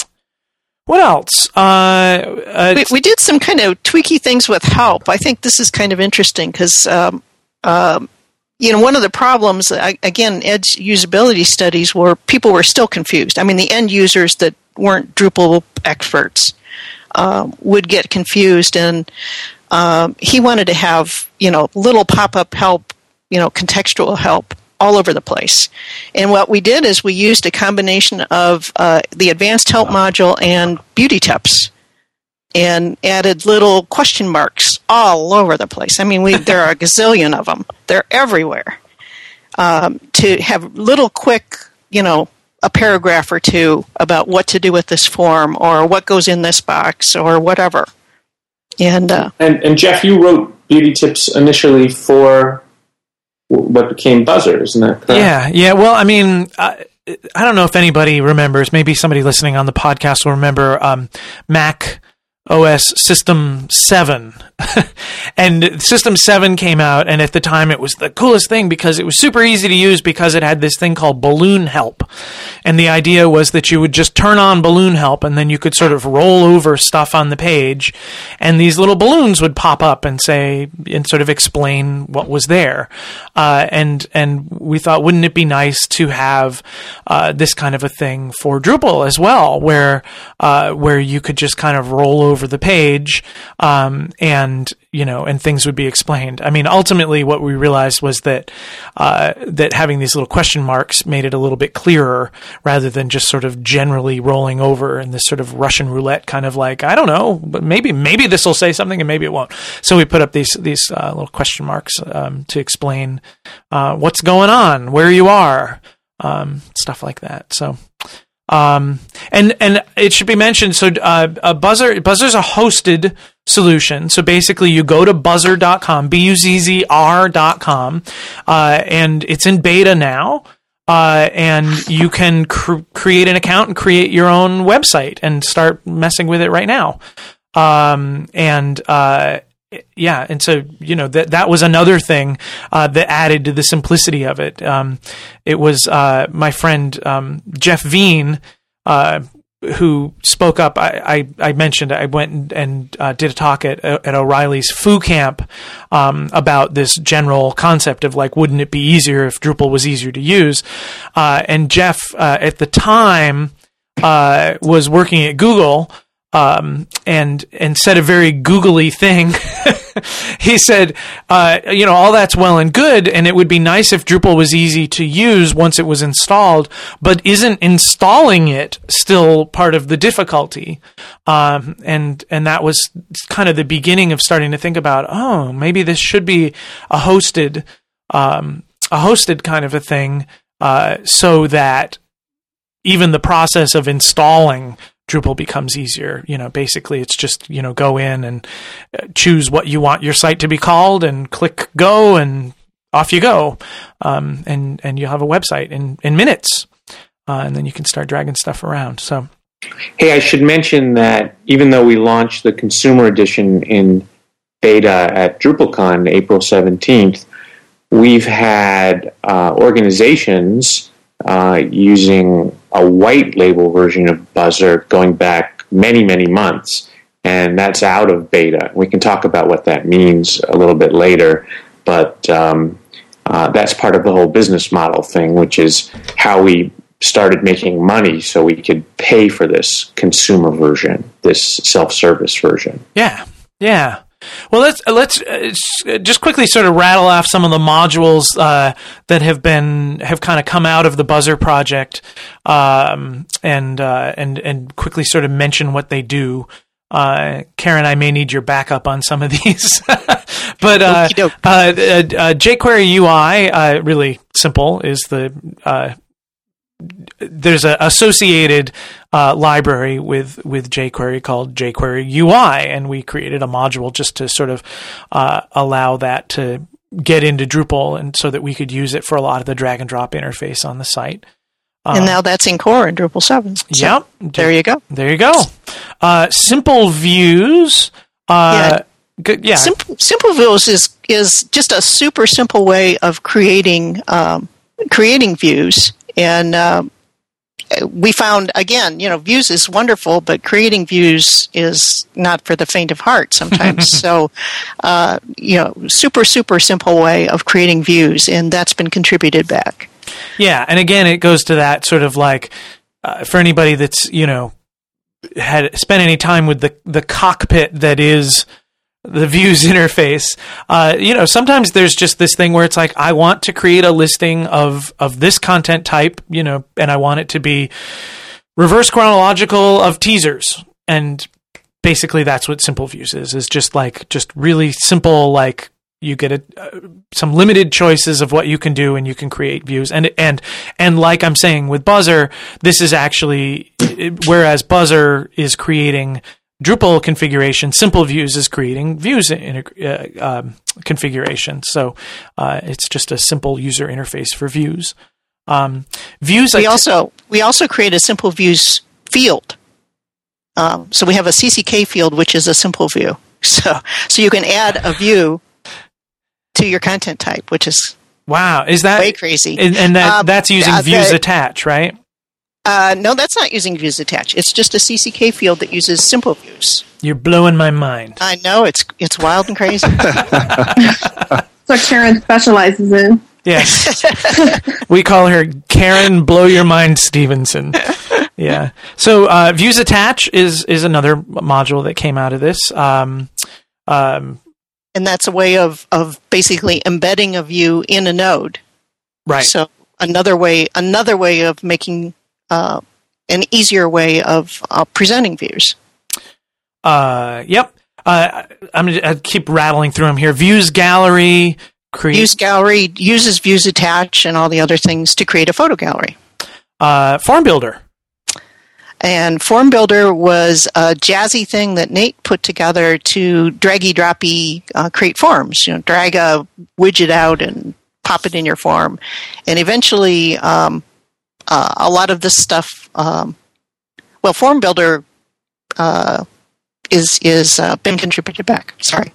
what else? Uh, uh we, we did some kind of tweaky things with help. I think this is kind of interesting because, um, um, you know, one of the problems, again, Ed's usability studies were people were still confused. I mean, the end users that weren't Drupal experts um, would get confused, and um, he wanted to have, you know, little pop-up help, you know, contextual help all over the place. And what we did is we used a combination of uh, the advanced help module and beauty tips, and added little question marks all over the place. I mean, we there are a gazillion of them. They're everywhere. Um, to have little quick, you know, a paragraph or two about what to do with this form or what goes in this box or whatever. And uh, and, and Jeff, you wrote beauty tips initially for what became Buzzer, isn't that correct? Yeah, yeah. Well, I mean, I, I don't know if anybody remembers. Maybe somebody listening on the podcast will remember um, Mac O S System seven. And System seven came out, and at the time it was the coolest thing because it was super easy to use because it had this thing called Balloon Help. And the idea was that you would just turn on Balloon Help, and then you could sort of roll over stuff on the page, and these little balloons would pop up and say, and sort of explain what was there. Uh, and and we thought, wouldn't it be nice to have uh, this kind of a thing for Drupal as well, where uh, where you could just kind of roll over the page, um, and you know, and things would be explained. I mean, ultimately, what we realized was that uh, that having these little question marks made it a little bit clearer, rather than just sort of generally rolling over in this sort of Russian roulette kind of like, I don't know, but maybe maybe this will say something and maybe it won't. So we put up these these uh, little question marks um, to explain uh, what's going on, where you are, um, stuff like that. So. Um, and, and it should be mentioned, so, uh, a Buzzer, Buzzer's a hosted solution. So basically you go to buzzer dot com, B U Z Z R dot com, uh, and it's in beta now. Uh, and you can cr- create an account and create your own website and start messing with it right now. Um, and, uh, yeah, and so, you know, that that was another thing uh, that added to the simplicity of it. Um, it was uh, my friend um, Jeff Veen uh, who spoke up. I, I, I mentioned I went and, and uh, did a talk at at O'Reilly's Foo Camp um, about this general concept of like, wouldn't it be easier if Drupal was easier to use? Uh, and Jeff uh, at the time uh, was working at Google. Um, and, and said a very googly thing. He said, uh, you know, all that's well and good, and it would be nice if Drupal was easy to use once it was installed, but isn't installing it still part of the difficulty? Um, and, and that was kind of the beginning of starting to think about, oh, maybe this should be a hosted, um, a hosted kind of a thing, uh, so that even the process of installing Drupal becomes easier. You know, basically it's just, you know, go in and choose what you want your site to be called and click go and off you go. Um, and, and you'll have a website in, in minutes. Uh, and then you can start dragging stuff around. So, hey, I should mention that even though we launched the consumer edition in beta at DrupalCon April seventeenth, we've had uh, organizations uh, using a white label version of Buzzer going back many, many months, and that's out of beta. We can talk about what that means a little bit later, but um, uh, that's part of the whole business model thing, which is how we started making money so we could pay for this consumer version, this self-service version. Yeah, yeah. Well, let's let's uh, just quickly sort of rattle off some of the modules uh, that have been have kind of come out of the Buzzer project, um, and uh, and and quickly sort of mention what they do. Uh, Karen, I may need your backup on some of these, but uh, uh, uh, uh, jQuery U I, uh, really simple, is the uh, there's an associated uh, library with, with jQuery called jQuery U I, and we created a module just to sort of uh, allow that to get into Drupal, and so that we could use it for a lot of the drag and drop interface on the site. Uh, and now that's in core in Drupal seven. So yep. There you go. There you go. Uh, simple views. Uh, yeah. Good, yeah. Simple, simple views is is just a super simple way of creating um, creating views. And uh, we found, again, you know, views is wonderful, but creating views is not for the faint of heart sometimes. so, uh, you know, super, super simple way of creating views, and that's been contributed back. Yeah, and again, it goes to that sort of like, uh, for anybody that's, you know, had spent any time with the, the cockpit that is the views interface, uh, you know, sometimes there's just this thing where it's like, I want to create a listing of, of this content type, you know, and I want it to be reverse chronological of teasers. And basically that's what simple views is, is just like, just really simple, like you get a, uh, some limited choices of what you can do and you can create views. And, and, and like I'm saying with Buzzer, this is actually, whereas Buzzer is creating Drupal configuration, simple views is creating views in, uh, um, configuration. So uh, it's just a simple user interface for views. Um, views. We also we also create a simple views field. Um, so we have a C C K field, which is a simple view. So so you can add a view to your content type, which is wow. Is that way crazy? And, and that um, that's using uh, views the, attach, right? Uh, no, that's not using views attach. It's just a C C K field that uses simple views. You're blowing my mind. I know, it's it's wild and crazy. That's what Karen specializes in. Yes. We call her Karen Blow Your Mind Stevenson. Yeah. So uh, views attach is, is another module that came out of this. Um, um, and that's a way of, of basically embedding a view in a node. Right. So another way another way of making Uh, an easier way of uh, presenting views. Uh, yep. Uh, I'm gonna I keep rattling through them here. Views gallery. Create- views gallery uses views attach and all the other things to create a photo gallery. Uh, form builder. And form builder was a jazzy thing that Nate put together to draggy droppy uh, create forms. You know, drag a widget out and pop it in your form, and eventually. Um, Uh, a lot of this stuff, um, well, Form Builder uh, is is uh, been contributed back. Sorry.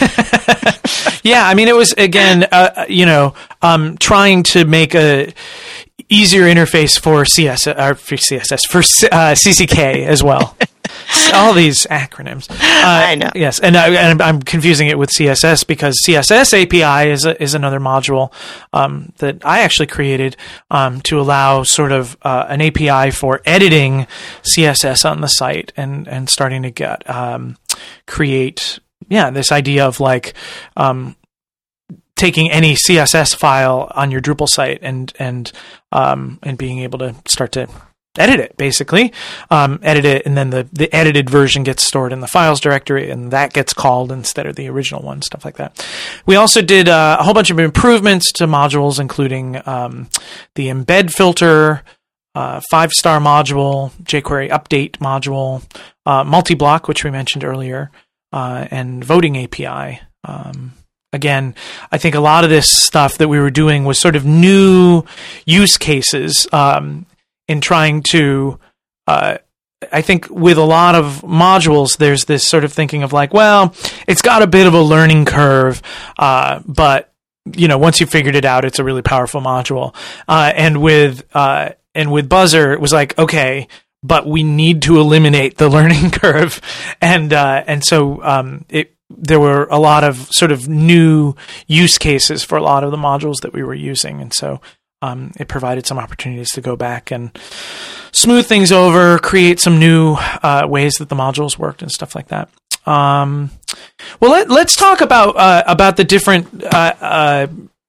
Yeah, I mean, it was again, uh, you know, um, trying to make a easier interface for C S S or for C S S for uh, C C K as well. all these acronyms. Uh, I know. Yes, and, I, and I'm confusing it with C S S because C S S A P I is a, is another module um, that I actually created um, to allow sort of uh, an A P I for editing C S S on the site and and starting to get um, create yeah this idea of like. Um, taking any C S S file on your Drupal site and and um, and being able to start to edit it, basically. Um, edit it, and then the, the edited version gets stored in the files directory, and that gets called instead of the original one, stuff like that. We also did uh, a whole bunch of improvements to modules, including um, the embed filter, uh, five-star module, jQuery update module, uh, multi-block, which we mentioned earlier, uh, and voting A P I. Um, Again, I think a lot of this stuff that we were doing was sort of new use cases um, in trying to, uh, I think with a lot of modules, there's this sort of thinking of like, well, it's got a bit of a learning curve, uh, but, you know, once you figured it out, it's a really powerful module. Uh, and with uh, and with Buzzer, it was like, okay, but we need to eliminate the learning curve. And, uh, and so um, it, there were a lot of sort of new use cases for a lot of the modules that we were using. And so um, it provided some opportunities to go back and smooth things over, create some new uh, ways that the modules worked and stuff like that. Um, well, let, let's talk about uh, about the different uh, uh,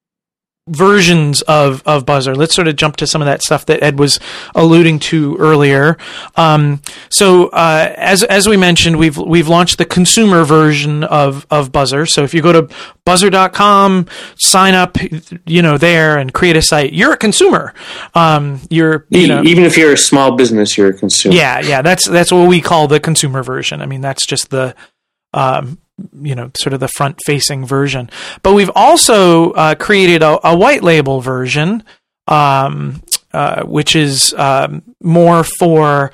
versions of, of Buzzer. Let's sort of jump to some of that stuff that Ed was alluding to earlier. Um, so, uh, as, as we mentioned, we've, we've launched the consumer version of, of Buzzer. So if you go to buzzer dot com, sign up, you know, there and create a site, you're a consumer. Um, you're, you know, even if you're a small business, you're a consumer. Yeah. Yeah. That's, that's what we call the consumer version. I mean, that's just the, um, you know, sort of the front-facing version. But we've also uh, created a, a white label version, um, uh, which is um, more for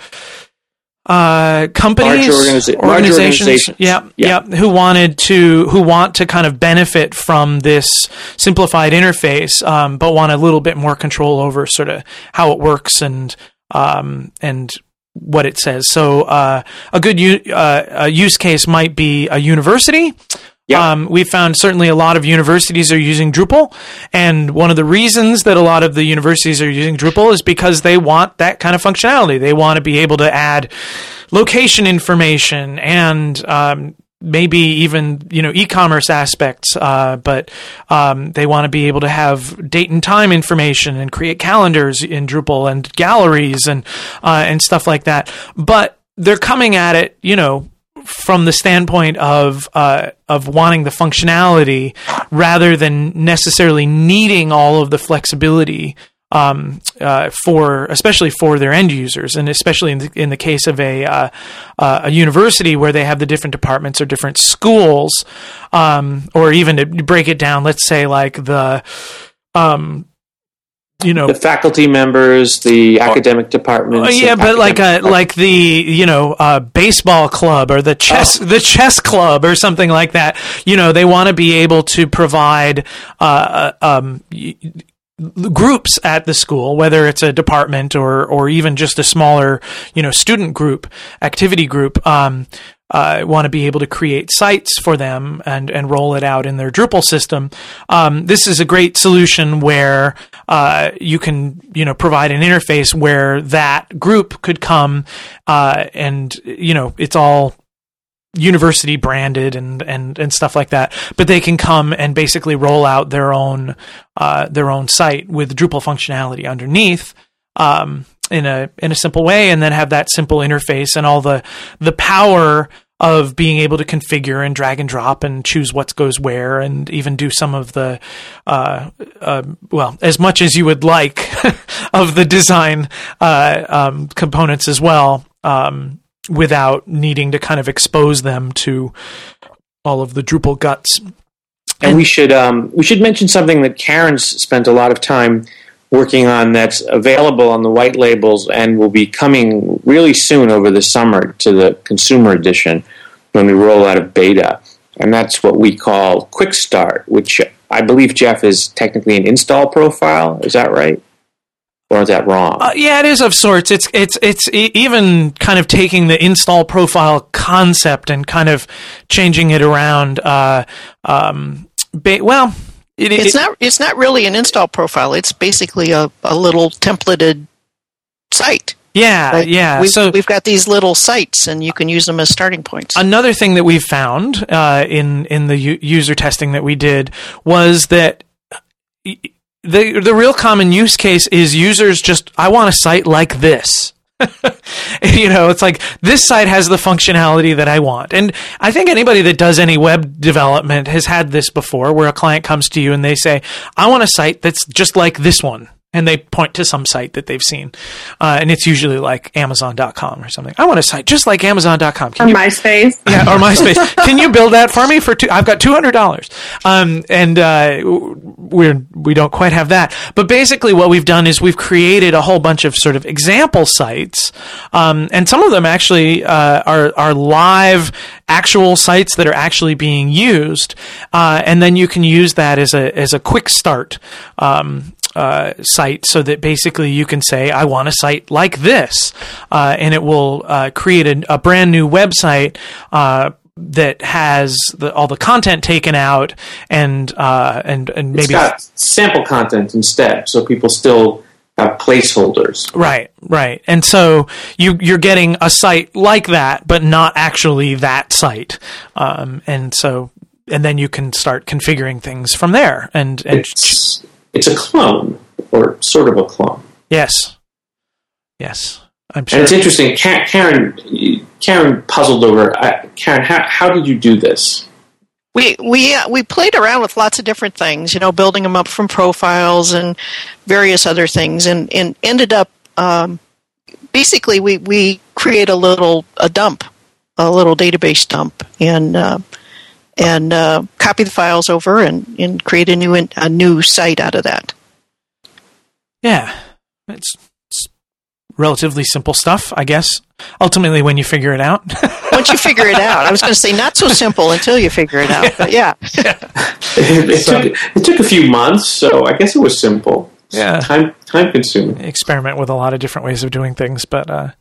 uh, companies, large, organiza- organizations, large organizations, yeah, yeah, yeah, who wanted to, who want to kind of benefit from this simplified interface, um, but want a little bit more control over sort of how it works and um, and. what it says. So uh, a good u- uh, a use case might be a university. Yeah. Um, we found certainly a lot of universities are using Drupal. And one of the reasons that a lot of the universities are using Drupal is because they want that kind of functionality. They want to be able to add location information and um, maybe even, you know, e-commerce aspects, uh, but um, they want to be able to have date and time information and create calendars in Drupal and galleries and uh, and stuff like that. But they're coming at it, you know, from the standpoint of uh, of wanting the functionality rather than necessarily needing all of the flexibility Um, uh, for especially for their end users, and especially in the, in the case of a uh, uh, a university where they have the different departments or different schools, um, or even to break it down, let's say like the, um, you know, the faculty members, the academic departments. Uh, yeah, but like a, like the you know uh, baseball club or the chess oh. the chess club or something like that. You know, they want to be able to provide. Uh, um, y- groups at the school, whether it's a department or or even just a smaller, you know, student group, activity group, um, uh, want to be able to create sites for them and and roll it out in their Drupal system. Um, this is a great solution where uh, you can, you know, provide an interface where that group could come uh, and, you know, it's all university branded and, and, and stuff like that, but they can come and basically roll out their own, uh, their own site with Drupal functionality underneath, um, in a, in a simple way, and then have that simple interface and all the, the power of being able to configure and drag and drop and choose what goes where, and even do some of the, uh, uh, well, as much as you would like of the design, uh, um, components as well. Um, without needing to kind of expose them to all of the Drupal guts. And, and we should um, we should mention something that Karen's spent a lot of time working on that's available on the white labels and will be coming really soon over the summer to the consumer edition when we roll out of beta. And that's what we call Quick Start, which I believe, Jeff, is technically an install profile. Is that right? Or is that wrong? Uh, yeah, it is of sorts. It's it's it's e- even kind of taking the install profile concept and kind of changing it around. Uh, um, ba- well, it, it's it, not it's not really an install profile. It's basically a, a little templated site. Yeah, Right? yeah. We've, so we've got these little sites, and you can use them as starting points. Another thing that we've found uh, in in the u- user testing that we did was that the the real common use case is users just, I want a site like this. You know, it's like, this site has the functionality that I want. And I think anybody that does any web development has had this before, where a client comes to you and they say, I want a site that's just like this one. And they point to some site that they've seen. Uh, and it's usually like Amazon dot com or something. I want a site just like Amazon dot com. Or MySpace. Yeah, or MySpace. Can you build that for me for two? I've got two hundred dollars. Um, and uh, we're, we don't quite have that. But basically what we've done is we've created a whole bunch of sort of example sites. Um, and some of them actually uh, are, are live actual sites that are actually being used. Uh, and then you can use that as a, as a quick start. Um, Uh, site, so that basically you can say, I want a site like this, uh, and it will uh, create a, a brand new website uh, that has the, all the content taken out, and uh, and and maybe it's got sample content instead, so people still have placeholders. Right, right, and so you you're getting a site like that, but not actually that site, um, and so and then you can start configuring things from there, and and. It's, It's a clone, or sort of a clone. Yes. Yes. I'm sure. And it's interesting. Karen, Karen puzzled over. Uh, Karen, how, how did you do this? We we uh, we played around with lots of different things, you know, building them up from profiles and various other things, and, and ended up um, basically we, we create a little a dump, a little database dump, and. Uh, and uh, copy the files over and, and create a new a new site out of that. Yeah, it's, it's relatively simple stuff, I guess. Ultimately, when you figure it out. Once you figure it out. I was going to say not so simple until you figure it out, but yeah. yeah. It, it, So- took, it took a few months, so I guess it was simple. Yeah. Time time consuming. Experiment with a lot of different ways of doing things, but uh,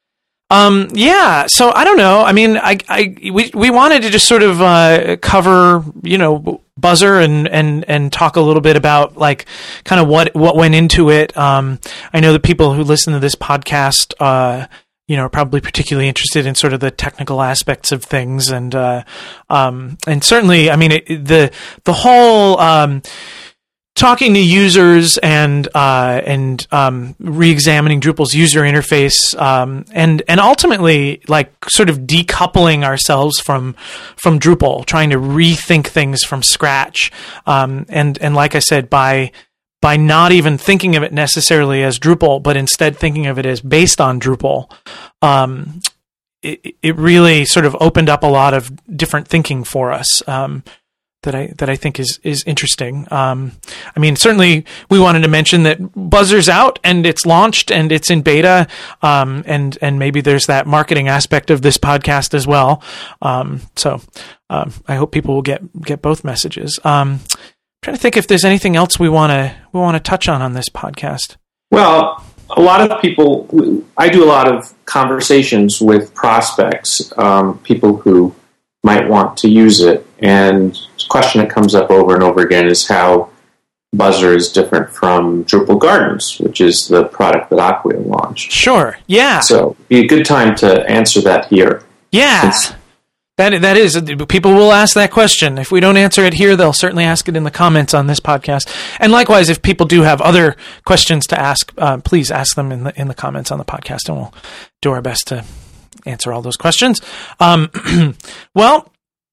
um, yeah. So I don't know. I mean, I, I we we wanted to just sort of uh, cover, you know, Buzzer and and and talk a little bit about like kind of what what went into it. Um, I know that people who listen to this podcast, uh, you know, are probably particularly interested in sort of the technical aspects of things, and uh, um, and certainly, I mean, it, the the whole. Um, Talking to users and uh, and um, re-examining Drupal's user interface, um, and and ultimately like sort of decoupling ourselves from from Drupal, trying to rethink things from scratch, um, and and like I said, by by not even thinking of it necessarily as Drupal, but instead thinking of it as based on Drupal, um, it it really sort of opened up a lot of different thinking for us. Um, that I that I think is is interesting. Um, I mean, certainly we wanted to mention that Buzzer's out and it's launched and it's in beta, um, and and maybe there's that marketing aspect of this podcast as well. Um, so um, I hope people will get get both messages. Um, I'm trying to think if there's anything else we want to we want to touch on on this podcast. Well, a lot of people. I do a lot of conversations with prospects, um, people who might want to use it, and the question that comes up over and over again is how Buzzer is different from Drupal Gardens, which is the product that Acquia launched. Sure. Yeah. So it'd be a good time to answer that here. Yeah. Since- That that is, people will ask that question. If we don't answer it here, they'll certainly ask it in the comments on this podcast. And likewise, if people do have other questions to ask, uh, please ask them in the in the comments on the podcast, and we'll do our best to answer all those questions. Um, well,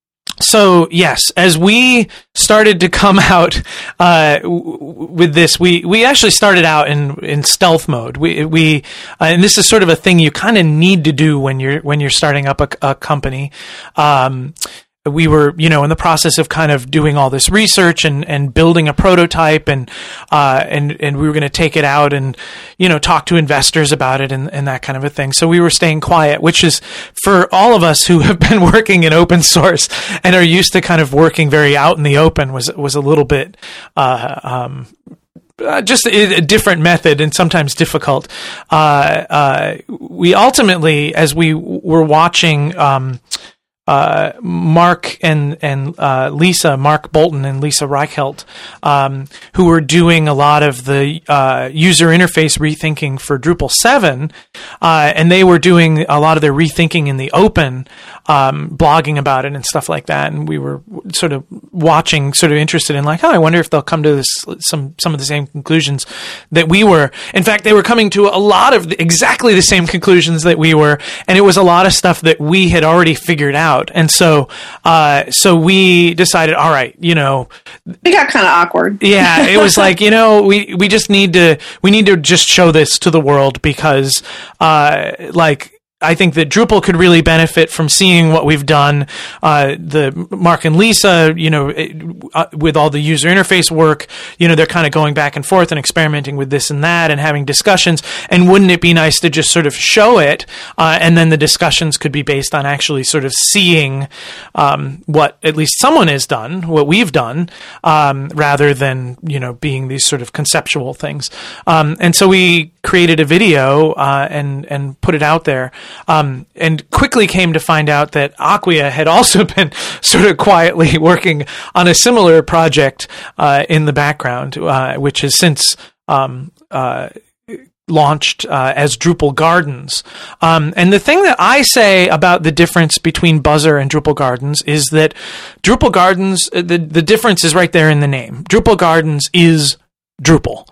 so yes, as we started to come out uh, w- with this, we, we actually started out in, in stealth mode. We we uh, and this is sort of a thing you kind of need to do when you're when you're starting up a, a company. Um, we were, you know, in the process of kind of doing all this research and, and building a prototype, and uh, and and we were going to take it out and, you know, talk to investors about it and, and that kind of a thing. So we were staying quiet, which is for all of us who have been working in open source and are used to kind of working very out in the open was was a little bit uh, um, uh, just a, a different method and sometimes difficult. Uh, uh, we ultimately, as we were watching um, uh, Mark and and uh, Lisa, Mark Bolton and Lisa Reichelt, um, who were doing a lot of the uh, user interface rethinking for Drupal seven, uh, and they were doing a lot of their rethinking in the open, um, blogging about it and stuff like that. And we were sort of watching, sort of interested in like, oh, I wonder if they'll come to this, some some of the same conclusions that we were. In fact, they were coming to a lot of the, exactly the same conclusions that we were, and it was a lot of stuff that we had already figured out. And so, uh, so we decided, all right, you know, it got kind of awkward. Yeah, it was like, you know, we, we just need to, we need to just show this to the world because, uh, like, I think that Drupal could really benefit from seeing what we've done. Uh, the Mark and Lisa, you know, uh, with all the user interface work, you know, they're kind of going back and forth and experimenting with this and that and having discussions. And wouldn't it be nice to just sort of show it? Uh, and then the discussions could be based on actually sort of seeing um, what at least someone has done, what we've done, um, rather than, you know, being these sort of conceptual things. Um, and so we created a video uh, and, and put it out there. Um, and quickly came to find out that Acquia had also been sort of quietly working on a similar project uh, in the background, uh, which has since um, uh, launched uh, as Drupal Gardens. Um, and the thing that I say about the difference between Buzzer and Drupal Gardens is that Drupal Gardens, the, the difference is right there in the name. Drupal Gardens is Drupal.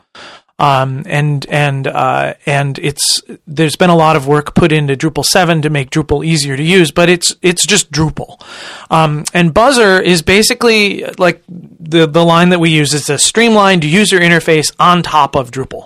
Um, and, and, uh, and it's, there's been a lot of work put into Drupal seven to make Drupal easier to use, but it's, it's just Drupal. Um, and Buzzer is basically like the, the line that we use is a streamlined user interface on top of Drupal.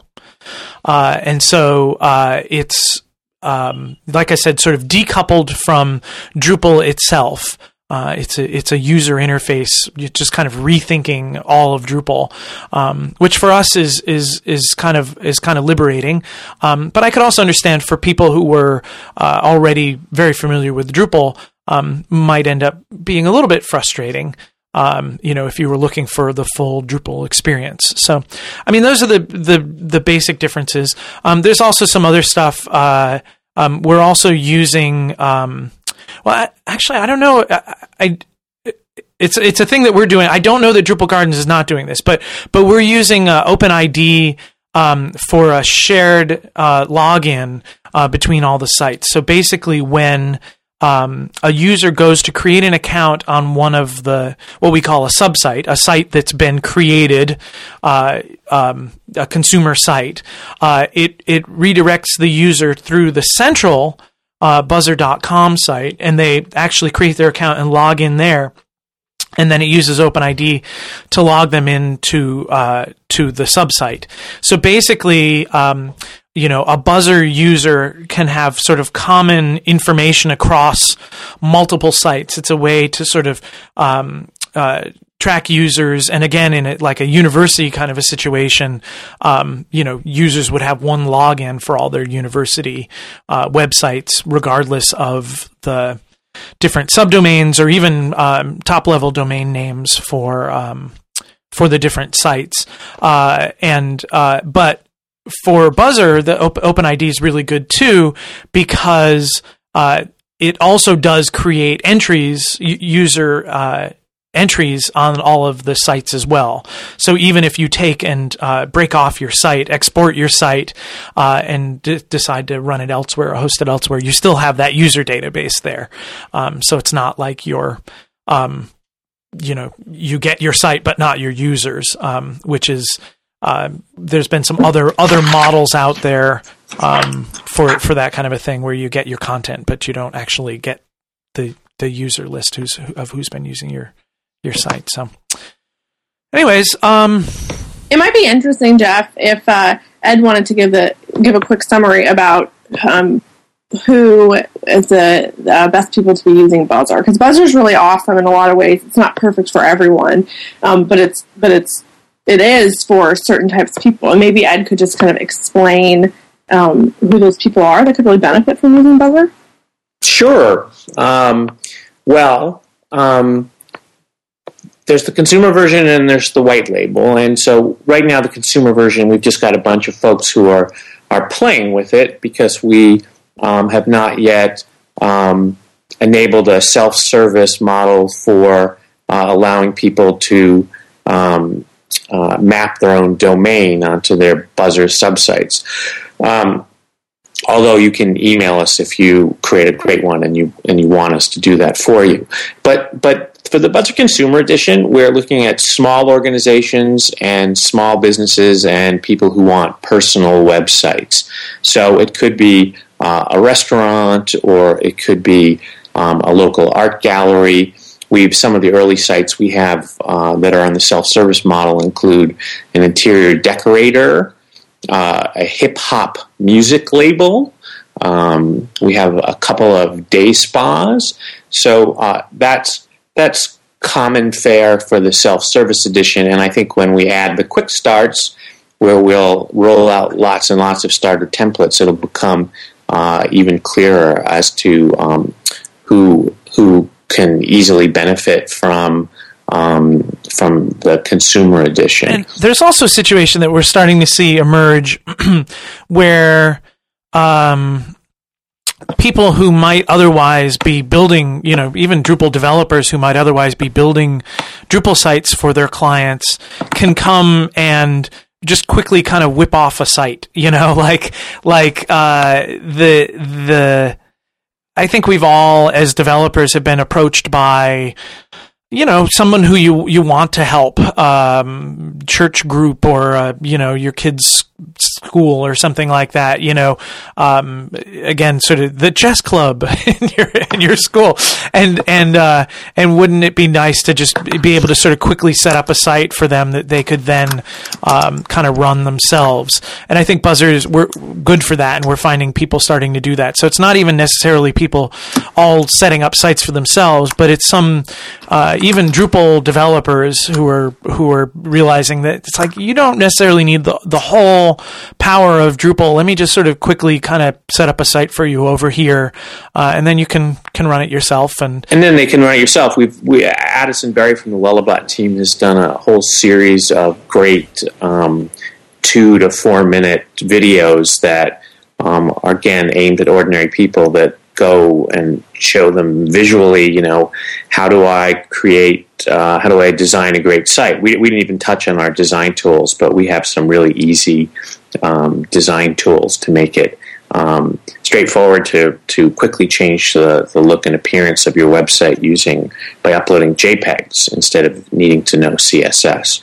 Uh, and so, uh, it's, um, like I said, sort of decoupled from Drupal itself. Uh, it's a it's a user interface, just kind of rethinking all of Drupal, um, which for us is is is kind of is kind of liberating. Um, but I could also understand for people who were uh, already very familiar with Drupal, um, might end up being a little bit frustrating. Um, you know, if you were looking for the full Drupal experience. So, I mean, those are the the the basic differences. Um, there's also some other stuff. Uh, um, we're also using. Um, Well, I, actually, I don't know. I, I it's it's a thing that we're doing. I don't know that Drupal Gardens is not doing this, but but we're using uh, OpenID um, for a shared uh, login uh, between all the sites. So basically, when um, a user goes to create an account on one of the what we call a subsite, a site that's been created, uh, um, a consumer site, uh, it it redirects the user through the central Uh, buzzer dot com site, and they actually create their account and log in there, and then it uses OpenID to log them into uh, to the subsite. So basically, um, you know, a Buzzer user can have sort of common information across multiple sites. It's a way to sort of um, uh, track users, and again, in a, like a university kind of a situation, um, you know, users would have one login for all their university uh, websites, regardless of the different subdomains or even um, top-level domain names for um, for the different sites. Uh, and uh, but for Buzzer, the Op- OpenID is really good too, because uh, it also does create entries, u- user uh, entries on all of the sites as well. So even if you take and uh, break off your site, export your site, uh, and d- decide to run it elsewhere or host it elsewhere, you still have that user database there. Um, so it's not like you're, um, you know, you get your site but not your users, um, which is uh, there's been some other other models out there um, for for that kind of a thing where you get your content but you don't actually get the the user list who's of who's been using your your site. So anyways, um it might be interesting, Jeff, if uh, Ed wanted to give the give a quick summary about um, who is the, the best people to be using Buzzer, because Buzzer is really awesome in a lot of ways. It's not perfect for everyone, um, but it's but it's it is for certain types of people. And maybe Ed could just kind of explain um, who those people are that could really benefit from using Buzzer. Sure. Um, well. Um, there's the consumer version and there's the white label. And so right now, the consumer version, we've just got a bunch of folks who are are playing with it because we um, have not yet um, enabled a self-service model for uh, allowing people to um, uh, map their own domain onto their Buzzer subsites. Um, although you can email us if you create a great one and you and you want us to do that for you. But but for the Buzzer Consumer Edition, we're looking at small organizations and small businesses and people who want personal websites. So it could be uh, a restaurant, or it could be um, a local art gallery. We've some of the early sites we have uh, that are on the self-service model include an interior decorator, uh, a hip-hop music label. Um, we have a couple of day spas. So uh, that's That's common fare for the self-service edition, and I think when we add the quick starts, where we'll roll out lots and lots of starter templates, it'll become uh, even clearer as to um, who who can easily benefit from um, from the consumer edition. And there's also a situation that we're starting to see emerge where um, people who might otherwise be building, you know, even Drupal developers who might otherwise be building Drupal sites for their clients can come and just quickly kind of whip off a site, you know, like, like, uh, the, the, I think we've all, as developers, have been approached by, you know, someone who you, you want to help, um, church group or, uh, you know, your kid's school or something like that, you know, um, again, sort of the chess club in your, in your school. And, and, uh, and wouldn't it be nice to just be able to sort of quickly set up a site for them that they could then, um, kind of run themselves. And I think Buzzers, we're good for that. And we're finding people starting to do that. So it's not even necessarily people all setting up sites for themselves, but it's some, uh, even Drupal developers who are, who are realizing that it's like, you don't necessarily need the, the whole power of Drupal. Let me just sort of quickly kind of set up a site for you over here, uh, and then you can can run it yourself. And and then they can run it yourself. We've we Addison Berry from the Lullabot team has done a whole series of great um, two to four minute videos that um, are again aimed at ordinary people that go and show them visually, you know, how do I create, uh, how do I design a great site? We, we didn't even touch on our design tools, but we have some really easy um, design tools to make it um, straightforward to, to quickly change the, the look and appearance of your website using, by uploading JPEGs instead of needing to know C S S.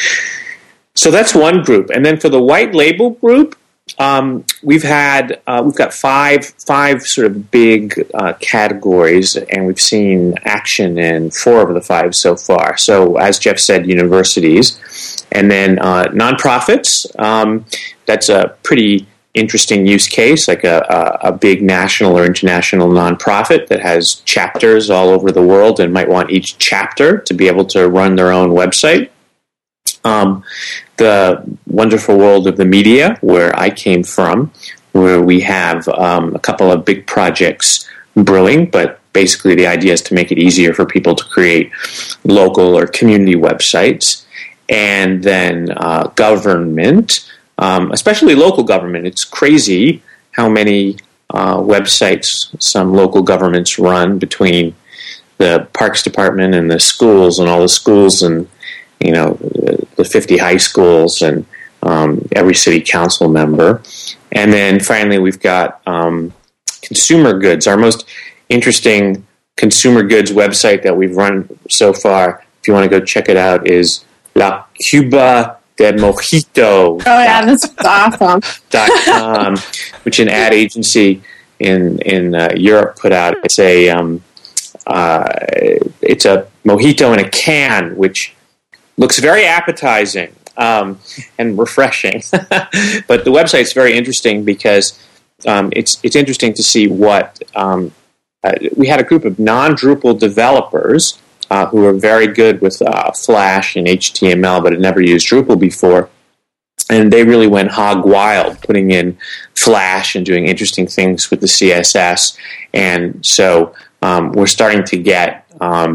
So that's one group. And then for the white label group, Um, we've had uh, we've got five five sort of big uh, categories, and we've seen action in four of the five so far. So, as Jeff said, universities, and then uh, nonprofits. Um, that's a pretty interesting use case, like a, a, a big national or international nonprofit that has chapters all over the world and might want each chapter to be able to run their own website. Um, the wonderful world of the media, where I came from, where we have um, a couple of big projects brewing, but basically the idea is to make it easier for people to create local or community websites. And then uh, government, um, especially local government. It's crazy how many uh, websites some local governments run between the Parks Department and the schools, and all the schools and you know, the fifty high schools and um, every city council member. And then finally, we've got um, consumer goods. Our most interesting consumer goods website that we've run so far, if you want to go check it out, is La Cuba de Mojito. Oh, yeah, that's awesome. Dot com, which an ad agency in, in uh, Europe put out. It's a, um, uh, it's a mojito in a can, which looks very appetizing um, and refreshing. But the website's very interesting because um, it's it's interesting to see what... Um, uh, we had a group of non-Drupal developers uh, who were very good with uh, Flash and H T M L but had never used Drupal before. And they really went hog wild putting in Flash and doing interesting things with the C S S. And so um, we're starting to get... Um,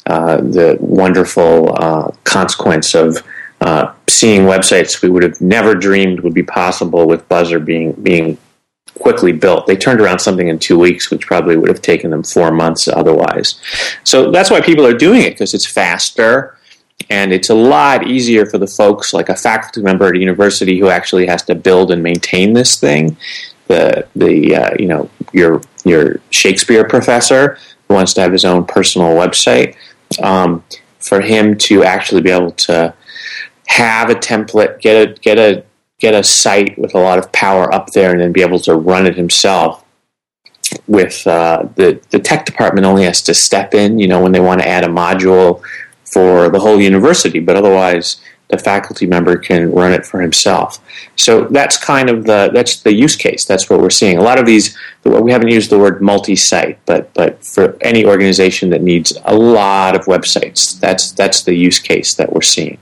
uh, the wonderful uh, consequence of uh, seeing websites we would have never dreamed would be possible with Buzzer being being quickly built. They turned around something in two weeks, which probably would have taken them four months otherwise. So that's why people are doing it, because it's faster. And it's a lot easier for the folks, like a faculty member at a university who actually has to build and maintain this thing. The the uh, you know your your Shakespeare professor who wants to have his own personal website. Um, for him to actually be able to have a template, get a get a get a site with a lot of power up there, and then be able to run it himself. With uh, the the tech department only has to step in, you know, when they want to add a module for the whole university, but otherwise the faculty member can run it for himself. So that's kind of the that's the use case. That's what we're seeing. A lot of these, we haven't used the word multi-site, but but for any organization that needs a lot of websites, that's that's the use case that we're seeing.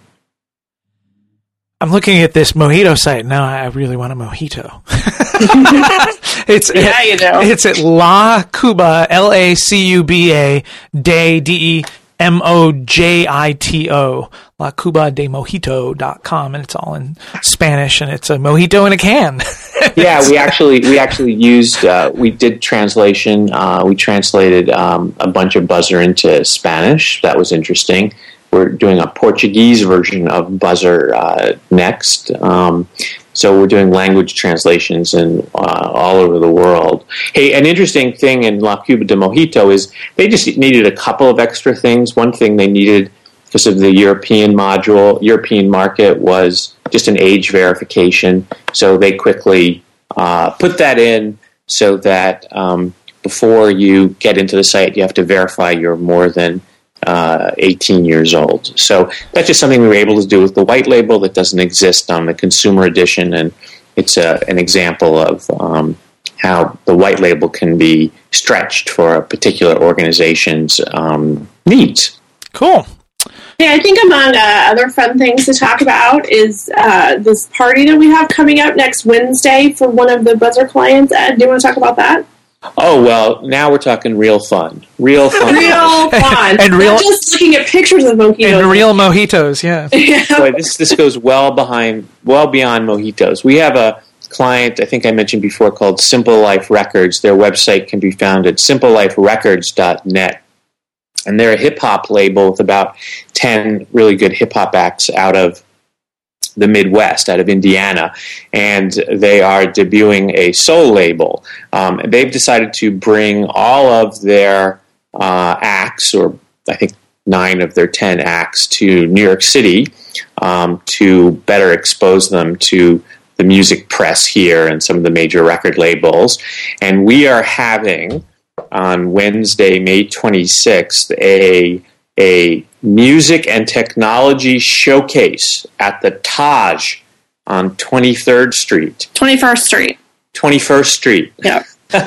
I'm looking at this mojito site now. I really want a mojito. it's yeah, at, you know. It's at La Cuba, L A C U B A, Day, D E M O J I T O, La Cuba de Mojito dot com, and it's all in Spanish, and it's a mojito in a can. Yeah, we actually we actually used uh, we did translation. Uh, we translated um, a bunch of Buzzer into Spanish. That was interesting. We're doing a Portuguese version of Buzzer uh, next. Um, so we're doing language translations in uh, all over the world. Hey, an interesting thing in La Cuba de Mojito is they just needed a couple of extra things. One thing they needed because of the European module, European market, was just an age verification. So they quickly uh, put that in so that um, before you get into the site, you have to verify you're more than Uh, eighteen years old. So that's just something we were able to do with the white label that doesn't exist on the consumer edition, and it's a, an example of um, how the white label can be stretched for a particular organization's um, needs. Cool. Yeah, I think among uh, other fun things to talk about is uh, this party that we have coming up next Wednesday for one of the Buzzer clients. Ed, do you want to talk about that? Oh, well, now we're talking real fun. Real fun. Real fun. And real, Not just looking at pictures of mojitos. And real mojitos, yeah. yeah. Boy, this this goes well behind, well beyond mojitos. We have a client, I think I mentioned before, called Simple Life Records. Their website can be found at simple life records dot net. And they're a hip-hop label with about ten really good hip-hop acts out of the Midwest, out of Indiana, and they are debuting a soul label. Um, they've decided to bring all of their uh, acts, or I think nine of their ten acts, to New York City um, to better expose them to the music press here and some of the major record labels. And we are having, on Wednesday, May twenty-sixth, a a music and technology showcase at the Taj on twenty-third Street. twenty-first Street. twenty-first Street. Yeah.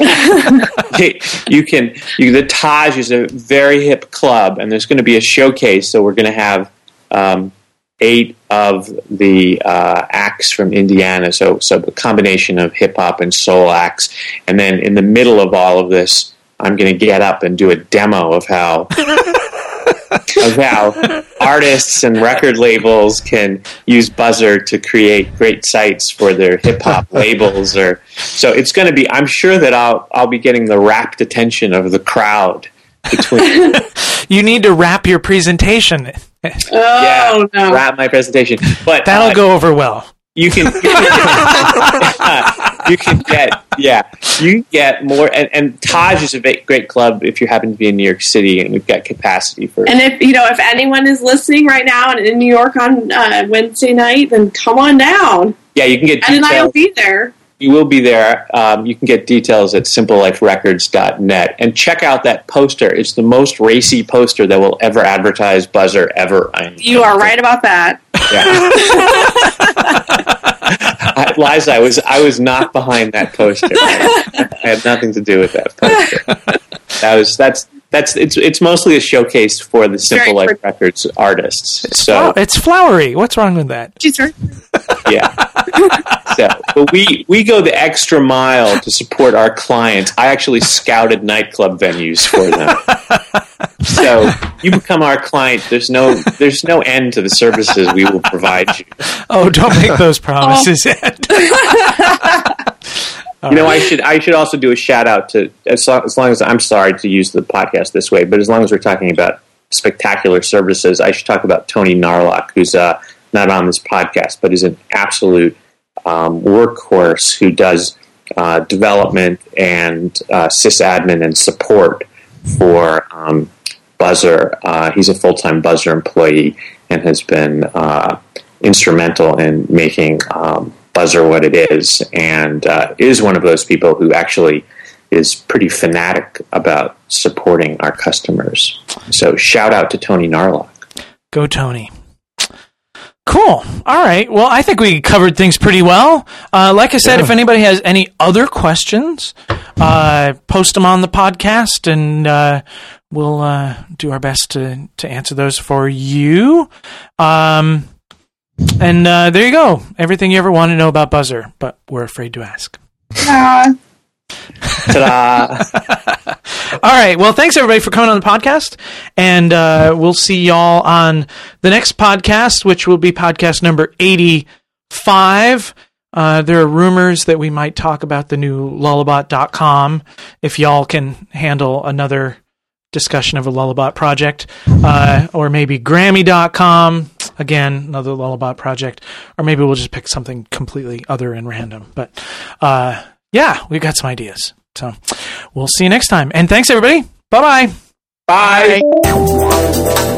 you can, you, the Taj is a very hip club, and there's going to be a showcase, so we're going to have um, eight of the uh, acts from Indiana, so, so a combination of hip-hop and soul acts, and then in the middle of all of this, I'm going to get up and do a demo of how... of how artists and record labels can use Buzzer to create great sites for their hip-hop labels. Or so it's going to be, I'm sure that I'll I'll be getting the rapt attention of the crowd. Between You need to wrap your presentation. Oh, yeah, no. wrap my presentation. But That'll uh, go over well. You can, you can, you can get, yeah, you get more, and, and Taj is a great club if you happen to be in New York City, and we've got capacity for. And if you know, if anyone is listening right now and in New York on uh, Wednesday night, then come on down. Yeah, you can get. Ed and I will details. be there. You will be there. Um, you can get details at simple life records dot net, and check out that poster. It's the most racy poster that will ever advertise Buzzer ever. I'm, You are right about that. Yeah. I, Liza, I was I was not behind that poster. I had nothing to do with that poster. That was that's that's it's it's mostly a showcase for the Simple Life pretty. Records artists. It's so fl- it's flowery. What's wrong with that? She's right. Yeah. So, but we we go the extra mile to support our clients. I actually scouted nightclub venues for them. So you become our client. There's no there's no end to the services we will provide you. Oh, don't make those promises, Ed. You know, I should I should also do a shout out to as long, as long as I'm sorry to use the podcast this way, but as long as we're talking about spectacular services, I should talk about Tony Narlock, who's uh, not on this podcast, but is an absolute um, workhorse who does uh, development and uh, sysadmin and support for um, Buzzer. Uh, he's a full-time Buzzer employee and has been uh, instrumental in making um, Buzzer what it is, and uh, is one of those people who actually is pretty fanatic about supporting our customers. So shout out to Tony Narlock. Go Tony. Cool. All right. Well, I think we covered things pretty well. Uh, like I said, yeah. If anybody has any other questions, uh, post them on the podcast, and uh, we'll uh, do our best to, to answer those for you. Um, and uh, there you go. Everything you ever want to know about Buzzer, but we're afraid to ask. Nah. Ta-da. All right. Well, thanks everybody for coming on the podcast, and uh, we'll see y'all on the next podcast, which will be podcast number eighty-five. Uh, there are rumors that we might talk about the new lullabot dot com if y'all can handle another discussion of a Lullabot project, uh, or maybe Grammy dot com, again, another Lullabot project, or maybe we'll just pick something completely other and random. But uh, yeah, we've got some ideas. So we'll see you next time. And thanks, everybody. Bye-bye. Bye.